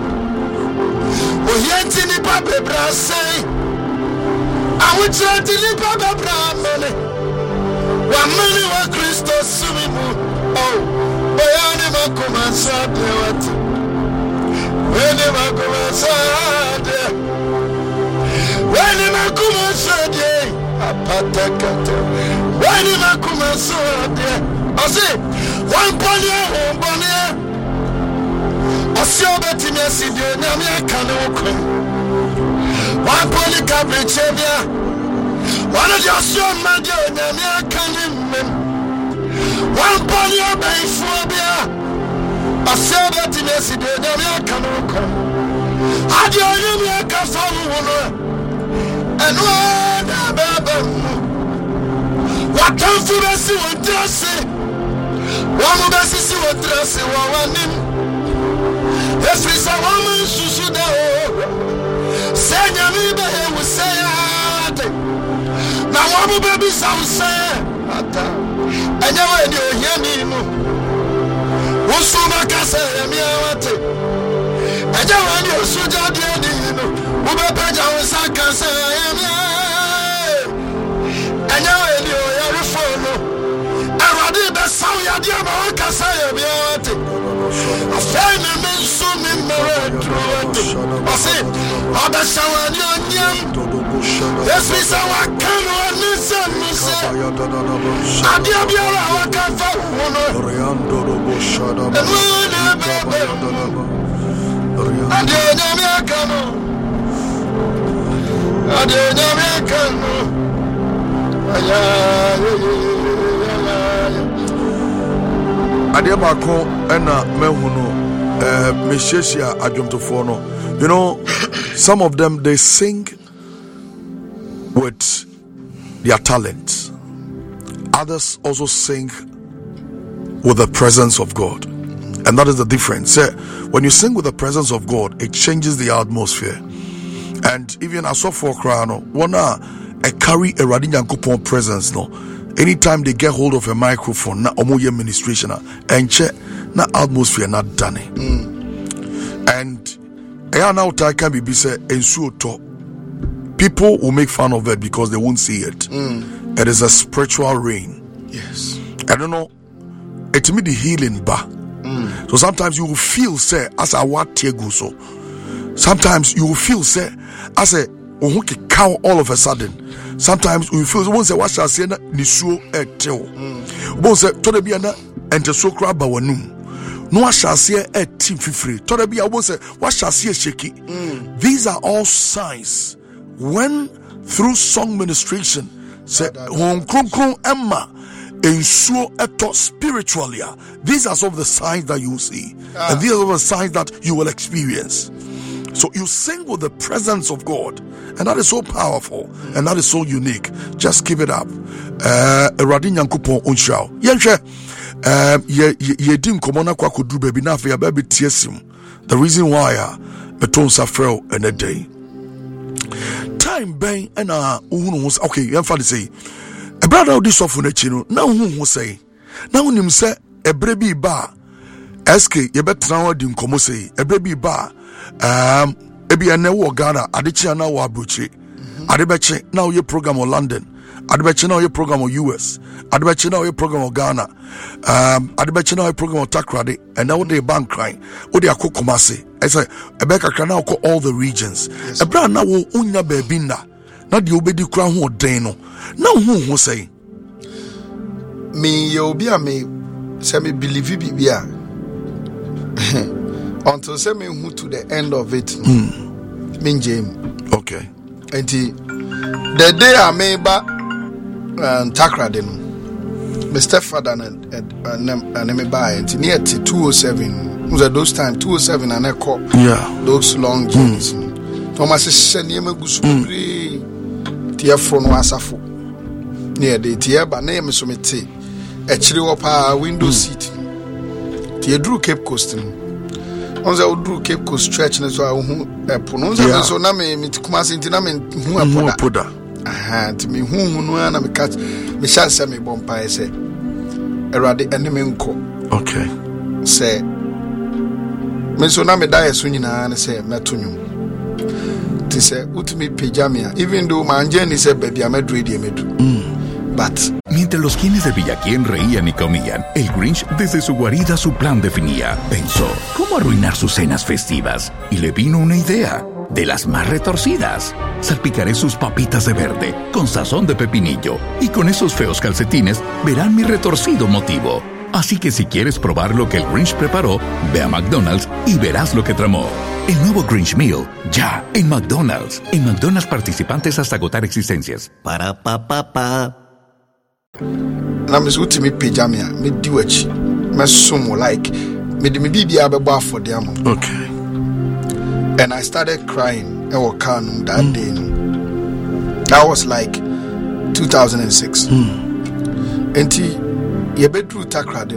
oyenti ni pa bebra sei awuchenti ni pa bebra mane wa mani wa Kristo sumimu oh bayani makoma sade wat wene makoma sade wene makoma sade apatakata wene makoma sade ose one ponya hombonia ose obeti me sidie na me aka no kro one poly cabricebia one of your son madio na me aka ni mem one poly obeifobia ose obeti me sidie na me aka no kro adio you me aka fa wo no eno na baba what time for me si wo dresse one of us is what dress one if it's a woman should know send me be we say now one baby sound say and you when you hear me no what's so much say me what and you when you should do no who be better was I can say and you when you hear phone Aradi be saw ya dia ma ka say e bi ate afena men so me mere truate o say o da shawa ni onyam yes we say wa kan wa ni se ni se adia bi ara wa ka fa wono riando do bo shada ba adia na me akano adia na me akano aya Adiabako ena mehuno eh meshesia adwomtofo no. You know, some of them they sing with their talent. Others also sing with the presence of God. And that is the difference. So, when you sing with the presence of God, it changes the atmosphere. And even as of for Krano, wanna a carry a Radinyankopon presence no. Anytime they get hold of a microphone, na omoye administration and check na atmosphere na done. Mm. And I now can be say ensuo to. People will make fun of it because they won't see it. Mm. It is a spiritual rain. Yes. I don't know. It's me the healing bar. Mm. So sometimes you will feel say as a what go so. Sometimes you will feel say as a cow all of a sudden. Sometimes you feel one say what shall say na nisuo etel. One say to be na ente so kra ba wanum. No what shall say et team fifri. To be one say what shall say shaky. These are all signs when through song ministration say hon krum krum emma ensuo eto spiritually. These are some of the signs that you will see. Ah. And these are some of the signs that you will experience. So you sing with the presence of God, and that is so powerful, and that is so unique. Just keep it up. Radin Yankupon Unshao. Yanshe, ye ye dim komona kwa kudu baby na fe baby tiesim. The reason why uh beton safrel and a day. Time bang and uh uhunu okay, you have to say. A brother this of chino now who say. Now him say a brebi ba. S K ye betra dim komo say a brebi ba. Um, ebi ene wo Ghana, adechi na wo Abuchi. Adebechi na wo program o London. Adebechi na wo program o U S. Adebechi na wo program o Ghana. Um, Adebechi na wo program o Takrade. And now they bank crying. Wo dey akọ Kumasi. I say ebeka kra na akọ all the regions. Ebra na wo unya baby na. Na de obedi kra ho den no. Na hu hu say. Me ye obi a me say me believe bibia. Until say me who to the end of it. Mm. Me James. Okay. And the day I made back and Takrade no. My stepfather and and and me buy and near to two oh seven. Was at those time two oh seven and I call. Yeah. Those long journeys. Mm. Thomas is sending me go super. Tia from Wasafo. Near the tia ba name so me tea. Actually up window seat. Tia drew Cape Coast. On the old Cape Coast stretch, and so I pronounce it. So now me Kumasi into Namin who are put that. Aha, to me whom no one am catch me shall say me bompa say. Erade enemy ko. Okay. Say me so na me die soon na na say metunum. Ti say utumi pejamia even though my journey say baby am ready medu. But mientras los quienes de Villaquién reían y comían, el Grinch desde su guarida su plan definía. Pensó, ¿cómo arruinar sus cenas festivas? Y le vino una idea, de las más retorcidas. Salpicaré sus papitas de verde, con sazón de pepinillo, y con esos feos calcetines verán mi retorcido motivo. Así que si quieres probar lo que el Grinch preparó, ve a McDonald's y verás lo que tramó. El nuevo Grinch Meal, ya, en McDonald's. En McDonald's participantes hasta agotar existencias. Para pa pa pa. Na me so timi pejamia me di wachi me somo like me di me bibia be bo for dem. Okay. And I started crying e wo kan that mm. day. That was like two thousand six. Mm. Enti ye bedru Takrade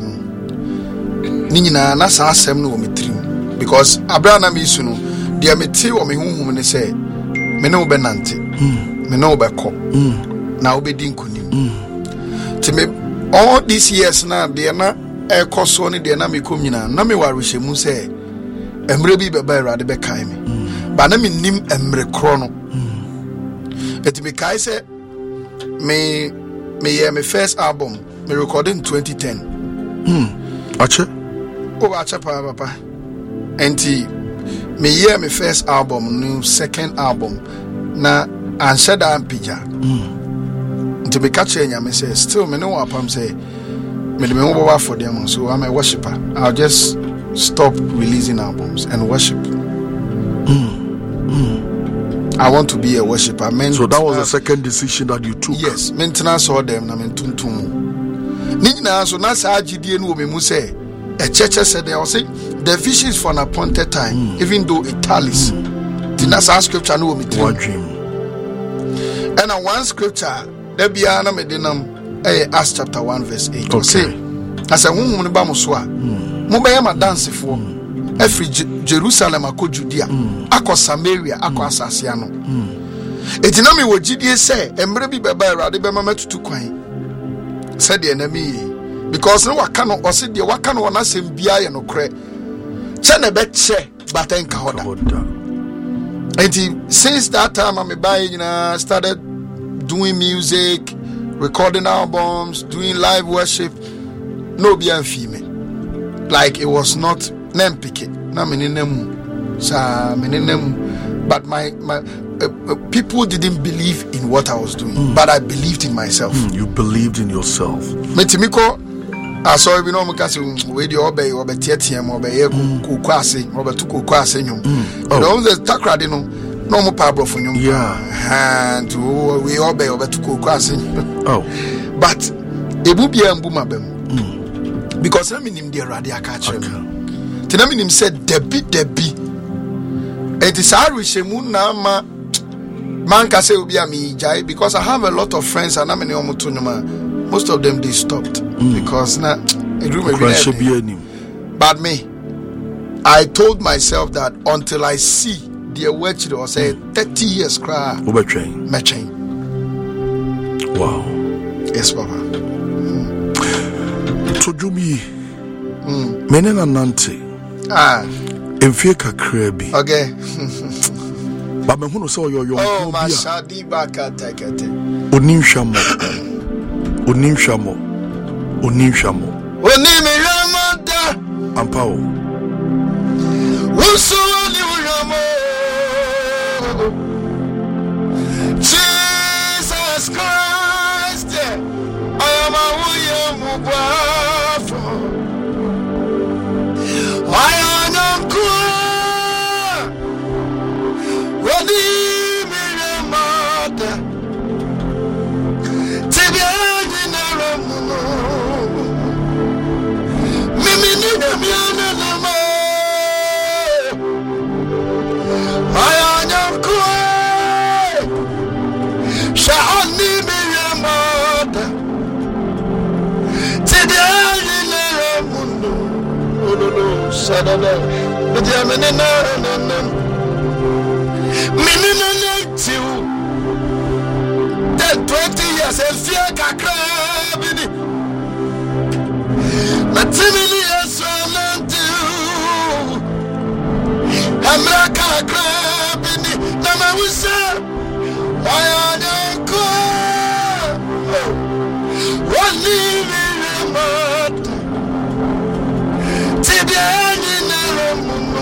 no ni nyina na sa asem no wo metrim because abra na me su no de me te wo me honhum ne say me ne wo be nante mm. me ne wo be ko mm. na wo be di nkonim mm. To me, all these years now, they are not a cost on it, they are not me come in. No me worry, she must say, Emre be by rather be kind. But I mean, Nim Emre Chrono. It me kai say, me, me hear my first album, me recorded in twenty ten. Hmm. Acha? Oh, Acha, Papa. And me hear my first album, new second album. Na Anshada and Pija. Hmm. To be catching ya, me say, still me know what I'm say. Me me over for them, so I'm a worshipper. I'll just stop releasing albums and worship. Mm. Mm. I want to be a worshipper. So that was the second decision that you took. Yes, maintenance saw them. I mean, tuntum. Nina so na sa agidie no me mu say. A church said they will say the vision is for an appointed time, mm. even though it tallies. Mm. Tina sa scripture no me dream. And a one scripture. There be an amedinam, eh, Acts chapter one, verse eight. Okay. Say, as a woman, Bamuswa, Mubayama dance for every Jerusalem, Ako Judea, Ako Samaria, Ako Asasiano. Etinami wo G D say, Emrebi Baba, Radibama to Quine. Said the enemy, because no wakano ɔse deɛ wakano wɔn asɛm bia yɛ no korɛ kyɛ na bɛkyɛ but ɛnka hɔ da and since that time I'm buying, you know, started doing music, recording albums, doing live worship. No be female. Like it was not nempike. Na meninem sa meninem. But my my uh, uh, people didn't believe in what I was doing, mm. but I believed in myself. Mm, you believed in yourself. Metimiko. I saw you know because we the obey or betiem or be ku kwase or betu ku kwase nyum. You know the takra de no no mo pa bro for nyum. Yeah. And we obey or betu ku kwase. Oh. But ebu bia mbu mabem. Because I mean him the radio catch him. Ti na mean said debi debi. It is how we shemu na ma man ka say obi ami jai because I have a lot of friends and I mean omoto nyuma. Most of them they stopped mm. because now it really but me I told myself that until I see the word or say thirty years cry over train matching. Wow. Yes, Papa. To Jumi Menena Nante Ah Enfie kakra bi. Okay. But me hunu so yo yo oh my shadi baka takete Oninhwamo Oninhwamo Oninhwamo Onimiramada Ampao Uso Onimramo Jesus Christ I am a Mubafo I am a Onimiramada Tibia twenty years and fear kakrabini Matimini Aswalandu America Crabini Namawisa Wayanako One living remote Tibiani Naramuno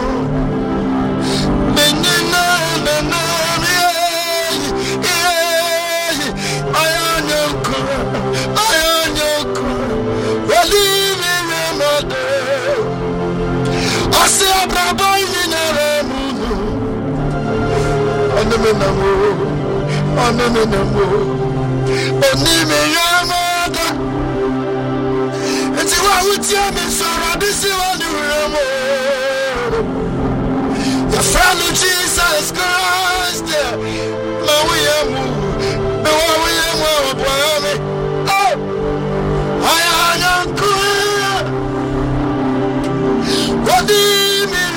Menina Nanami Ayanako Ayanako Living remote I say a brabo in a remuno On the minamo On the minamo On the minamo And you are with you, Miss This is what you remember The friend of Jesus Christ No we are No we are Oh I am good What do you mean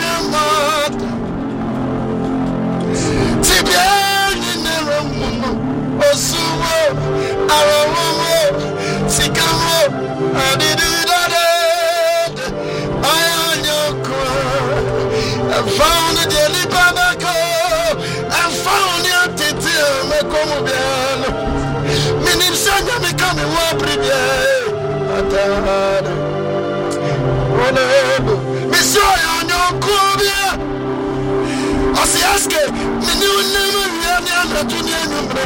Tibiani Neramuno Osumo Aramumo Sikamo Adididade I am your good I found the daily Babako I found your titi Mekomubiano Minim Sanya become a wabri Atahado Ronaldo Monsieur on your Kubia Osiaske Minu never really under to the number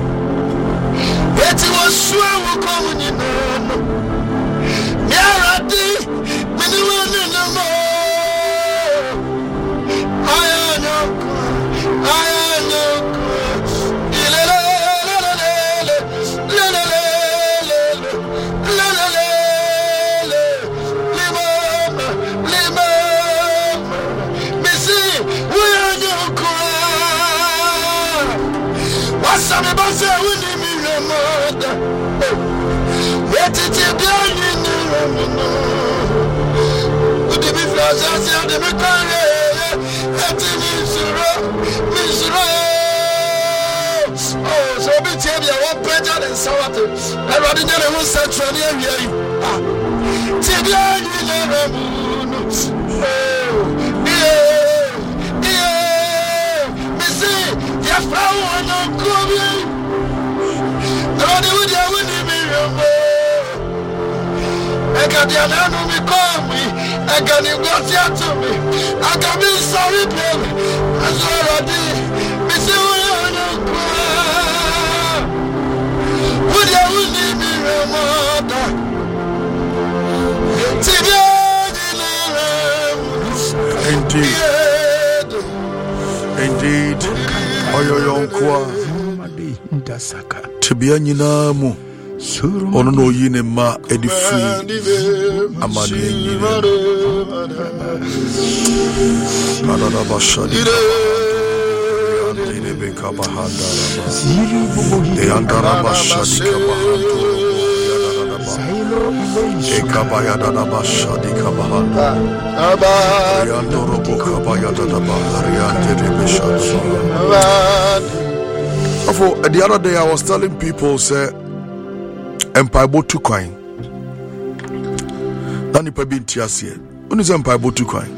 It was sure will come in your name Yaradi Minu no more I am your I am your Some of us are winning me, mother. What did you do in the room? Would you be flowers as you have the McCarry? At the Missouri, Missouri. Oh, so be tie bia wo preja den sawate Erade nya ne ho central ne awia yi ah tie bia ni le ramu yeah yeah misi ya frawo no kobi Erade wo dia wo ni mi ramo Ega dia no mi komi ega ni gwatia to me aga mi sorry baby azoradi misi wo no ko wo dia wo ni mi ramo da tibia ni le Indeed. Indeed. Oyoyonkwa. Tibia nyina mu. Ono no yine ma edifu. Amani nyina. Adada bashadi. Yandine beka bahanda. Yandara bashadi kabahanda. Ekabaya dada bashadi kabahanda. Yandoro bokabaya dada bahariante de beshadi. For the other day I was telling people say Empire Boat two coin. Nani pa bin tiasie. Uni say Empire Boat two coin.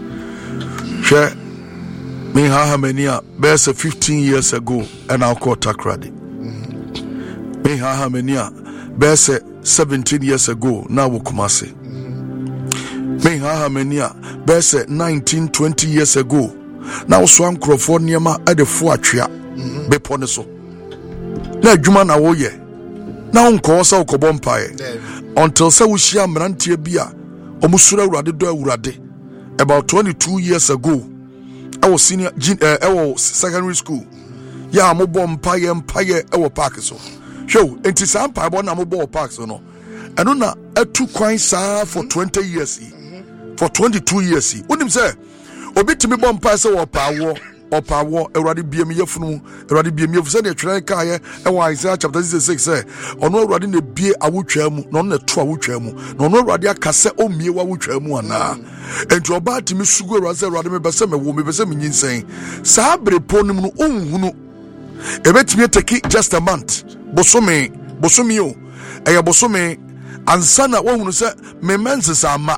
She me ha ha mania best fifteen years ago and I'll call Takrady. Me ha ha mania best seventeen years ago now we Kumasi. Me ha ha mania best nineteen twenty years ago now Swan California at the four tria be poneso. Na adwuma na wo ye na onko sa okobọ mpae until say we share mrantie bia omusura awurade do awurade about twenty-two years ago I was senior uh, I was secondary school ya amobọ mpae mpae e wo park so show enti sa mpae bo na amobọ park so no eno na atu kwan sa for twenty years for twenty-two years unim say obitimi bo mpae se wo paawo Opawo Eradi Biam Yefunu, Eradi Biam Yefusani, Trankaye, and Isaiah chapter six say, or no Radin the Bia Awuchemu, non the Twawuchemu, no no Radia Cassa o Miwa Wuchemu, and to about Timmy Sugar Raza Radime Basama, who may be saying, Sabre Ponum, Unu, a bet me take just a month, Bosome, Bosomio, a Bosome, and Sana, one who said, Me menses are ma.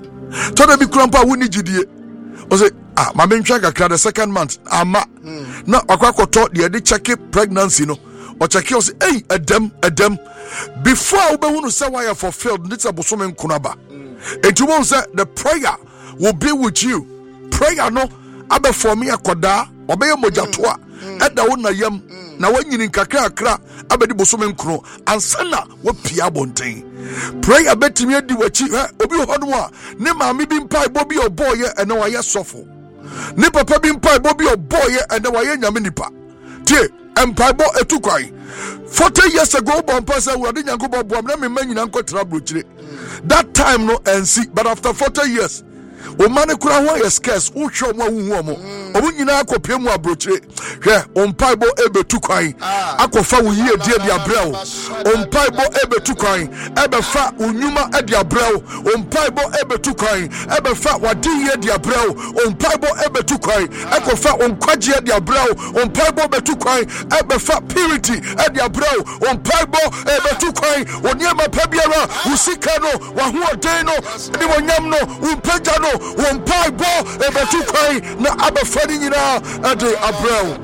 Toda be Crampa, wouldn't you? Was it? Ah, my main check the second month. Ama mm. Na akwako to the dey check pregnancy no. Or check you say, hey, a dem, a dem. Before we want say why you fulfilled, it's a bosome kunaba. And you won't say the prayer will be with you. Prayer no, abe for me akoda, obey moja toa. At the one yam. Na when you in kakra kra, abe di bosome kuno. And sana we pia bonten. Prayer bet me di wachi. Obi hodwa. Ne mami bimpa bobi or boy and now I suffer. Ni papa bi mpa bo bi oboye ene wa ye nyame nipa tie empa bo etukwai forty years ago bo mpa say we de nyanko bo bo na me manyina nko trouble chire that time no ensi but after forty years o mane kura ho ye scarce wo hwe mo awu ho mo o mu nyina akopie mu abrochire hwe o mpa bo ebetukwai akofa wo yie die dia brel o mpa bo ebetukwai ebefa unyuma e dia brel o mpa bo ebetukwai ebefa wadi ye dia brel o mpa bo ebetukwai akofa onkwaje e dia brel o mpa bo betukwai ebefa purity e dia brel o mpa bo ebetukwai oniema pa biara usika no wa ho den no ni wonyam no umpaja no one pie ball ebetu kwai na abafani nyina ade abrel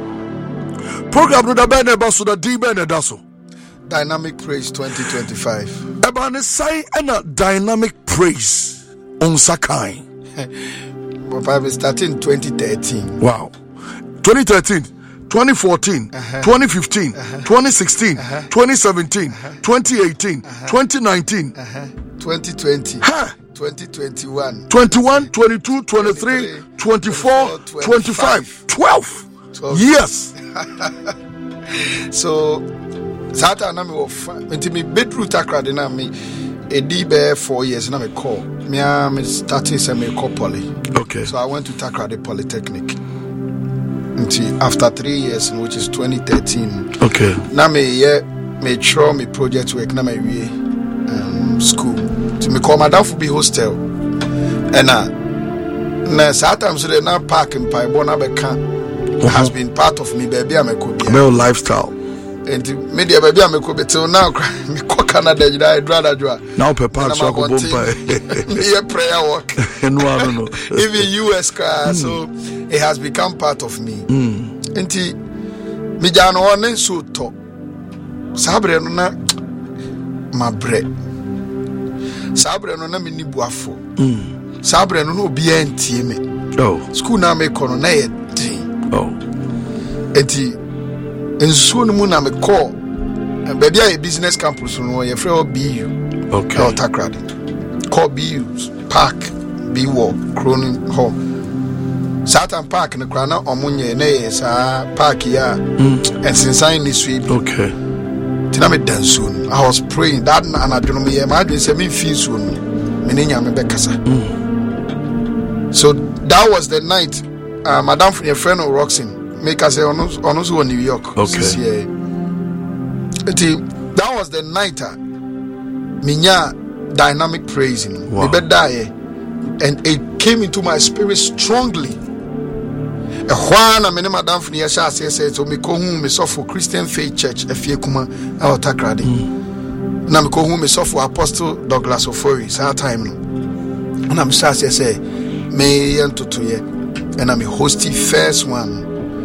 program no da be na baso da di be na daso Dynamic Praise twenty twenty-five eba ne sai na Dynamic Praise on sakai Papa we started in twenty thirteen. Wow. twenty thirteen, twenty fourteen, uh-huh. twenty fifteen, uh-huh. twenty sixteen, uh-huh. twenty seventeen, uh-huh. twenty eighteen, uh-huh. twenty nineteen, uh-huh. twenty twenty, huh? twenty twenty-one, twenty-one, twenty-two, twenty-three, twenty-four, twenty-five, twelve, twelve years. So Sata na me of nti me bedroom takrade na me edi be four years na me call me am starting say me call poly. Okay. So I went to Takrade Polytechnic. Until after three years, which is twenty thirteen. Okay. Now me yeah me try me project work na me we um school. So me call my dad for be hostel. And uh na sometimes so they now park in Paibo na be can has been part of me baby am a could be. Male lifestyle. and media baby I'm a cobetel now me ko Canada you I rather do now papa so go bomba me prayer work no I don't know even U S car mm. so it has become part of me mm. enti me jano one so to sabre no na mabre sabre no na me ni buafo mm. sabre no no obi antie me oh school na me kono na ye din oh enti ensuo no mu na me call baby a business campus no ye free B U okay no takrade call B U park B walk Cronin home Satan Park ne kra na omunye na ye sa park ya mm. and since I ni sweep okay tina me dansun I was praying that na anadwono me ye ma adwen se me feel so no me ne nya me be kasa mm. so that was the night uh, madam from your friend Roxin make us say on on on New York okay this year. That was the night uh, minya dynamic praising wow. me be die and it came into my spirit strongly. A Juan and madam from your shas said to me ko hu me so for Christian Faith Church efie kuma e otakrade na me ko hu me so for Apostle Douglas Ofori sa time no na me shas say me entoto ye and I'm a hosty first one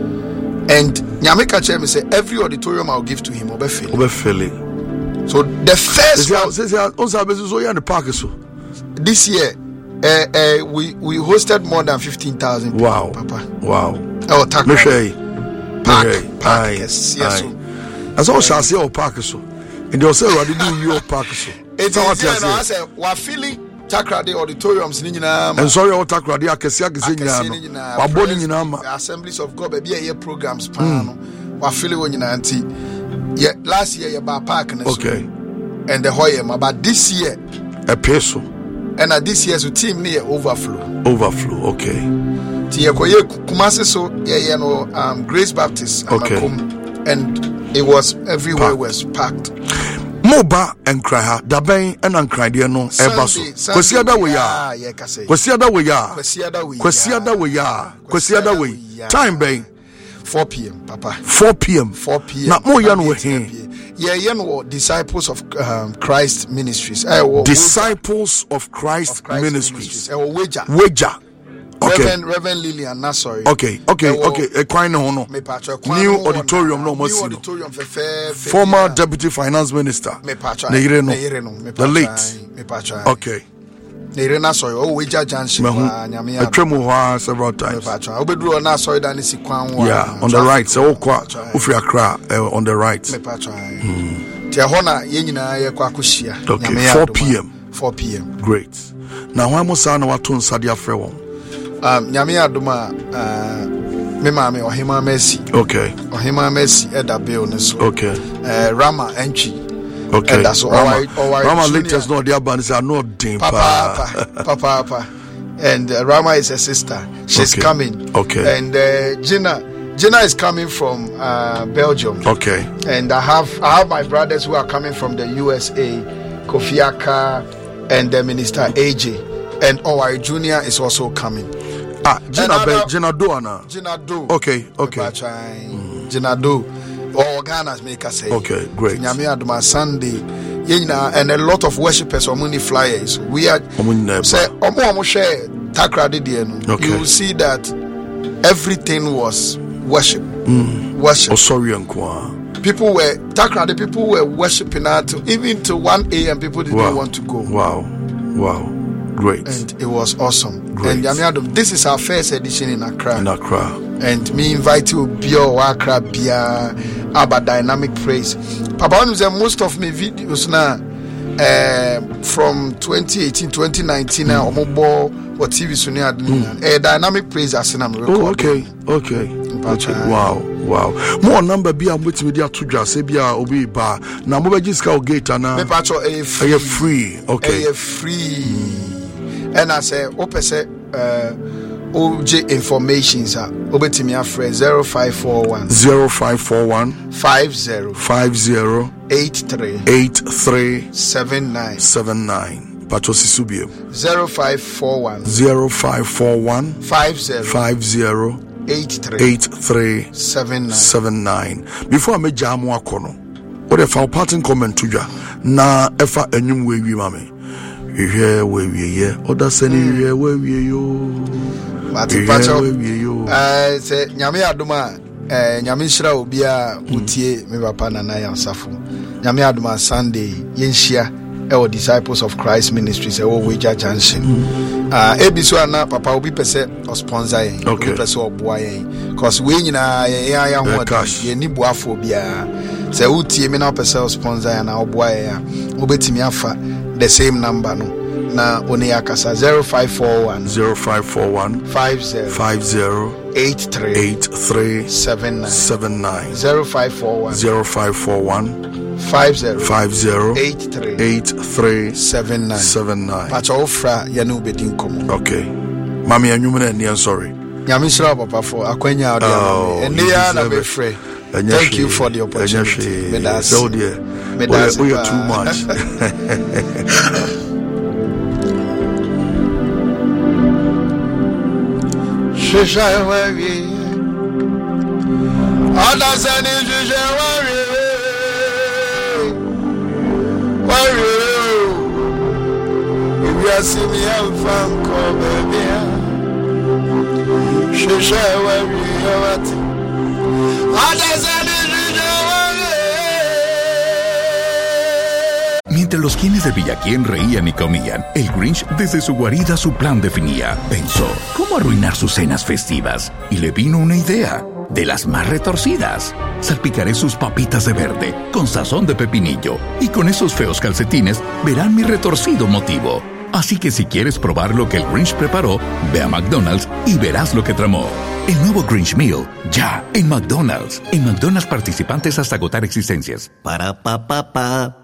and nyameka che me say every auditorium I'll give to him obefele obefele so the first one say say on service so you the park so this year uh, uh, we we hosted more than fifteen thousand people. Wow, papa wow. Oh, tak me say park park yes yes so as all shall say park so and they say what do you park so it's what I say we feeling Takrade auditoriums ni nyina and sorry all Takrade akese akese nyina no wa boni nyina ma Assemblies of God be here programs pan no wa feel we nyina anti yeah last year ya ba park na so okay and the hoyem but this year a peso and at this year's team near overflow overflow okay tie koye kumase so yeah yeah no um Grace Baptist okay. and it was everywhere packed. Was packed Moba and cry ha da ben and an cry dear no eba so kwesiada we ya kwesiada we ya kwesiada we ya kwesiada we time ben four p.m. papa four p.m. four p.m. na mo ya no we he yeah yeah no disciples of um, Christ Ministries eh disciples of Christ, of Christ Ministries eh weja weja okay. Reverend Reverend Lillian na sorry okay okay Ewo, okay e kwan no no new auditorium no new auditorium fe fe former deputy finance minister me pacha ne yire no the late me pacha okay ne yire na sorry o weja junction wa nyame ya atwemu ho several times me pacha obeduru na sorry da ne sikwan wa yeah on the right so kwa ofri akra uh, on the right me pacha ti hona ye nyina ye kwa akohia nyame ya four p.m. four p.m. great na ho amosa na wato nsade afre won um nyame adoma uh me maame ohima mercy okay ohima mercy eda bill ne so okay uh Rama entry okay and that's all Rama, all right Rama latest no dia ban say no din pa papa papa papa and uh, Rama is a sister she's okay. coming okay and uh, Gina Gina is coming from uh Belgium okay and I have I have my brothers who are coming from the U S A Kofi Aka and the Minister A J and Owari Junior is also coming. Ah, Gina Be, Gina Do ana. Gina Do. Okay, okay. Mm. Gina Do. All Ghana's make us say. Okay, great. Nyame adoma Sunday. Yena and a lot of worshippers on many flyers. We are say omo omo share takrade de no. You will see that everything was worship. Mm. Worship. Oh sorry unko. People were takrade people were worshiping at even to one a.m. people didn't wow. want to go. Wow. Wow. Great. And it was awesome. Great. And Yamiadum, this is our first edition in Accra. In Accra. And me invite you Bio Accra Bia about dynamic praise. Papa was most of my videos now uh, from twenty eighteen, twenty nineteen mm. uh, Omobo or T V Sunia mm. uh, dynamic praise as in I'm recording. Oh, okay. Okay. Okay. Wow. Wow. More number be I'm waiting with you to just say be obi ba. Na mo be jiska o gate na. Me pacho a free. A free. Okay. A free. Mm. And I say, open say, uh, O J information, sir. Obetimi afre zero five four one zero five four one five zero five zero eight three eight three seven nine seven nine. Patrosi Subio zero five four one zero five four one five zero five zero eight three eight three seven nine seven nine. Before I make jamu akono, what if our parting comment to ya na efa enyum we wi mame. You hear we we ye, other say you hear we we yo. Mati pacho. Eh say nyame adoma eh nyame hira obi a utie me papa na na yansafo. Nyame adoma Sunday yenhia e o Disciples of Christ Ministries e wo Weja Junction. Ah ebiso ana papa obi pese o sponsor yen. Okay. Pese oboa yen. Cause we nyina ye ya ya ho ye ni boafo bia. Say utie me na pese o sponsor yen na oboa yen. Obetimi afa the same number no. Na oni akasa zero five four one zero five four one five zero five zero eight three eight three seven nine seven nine zero five four one zero five four one five zero five zero eight three eight three seven nine seven nine. Pacha ofra ya no bedi nkomo. Okay. Mami anyumene ni sorry. Nyame shira papa for akwanya ade Oh, ene ya na be free. Thank you for the opportunity. Me that's so dear. Me that's we are too much. Shusha wawi Adasani shusha wawi Wawi If you see me I'm from Kobe Shusha wawi Yawati Adasani shusha wawi. Mientras los quienes de Villaquién reían y comían, el Grinch desde su guarida su plan definía. Pensó, ¿cómo arruinar sus cenas festivas? Y le vino una idea, de las más retorcidas. Salpicaré sus papitas de verde, con sazón de pepinillo, y con esos feos calcetines verán mi retorcido motivo. Así que si quieres probar lo que el Grinch preparó, ve a McDonald's y verás lo que tramó. El nuevo Grinch Meal, ya en McDonald's. En McDonald's participantes hasta agotar existencias. Para pa pa pa.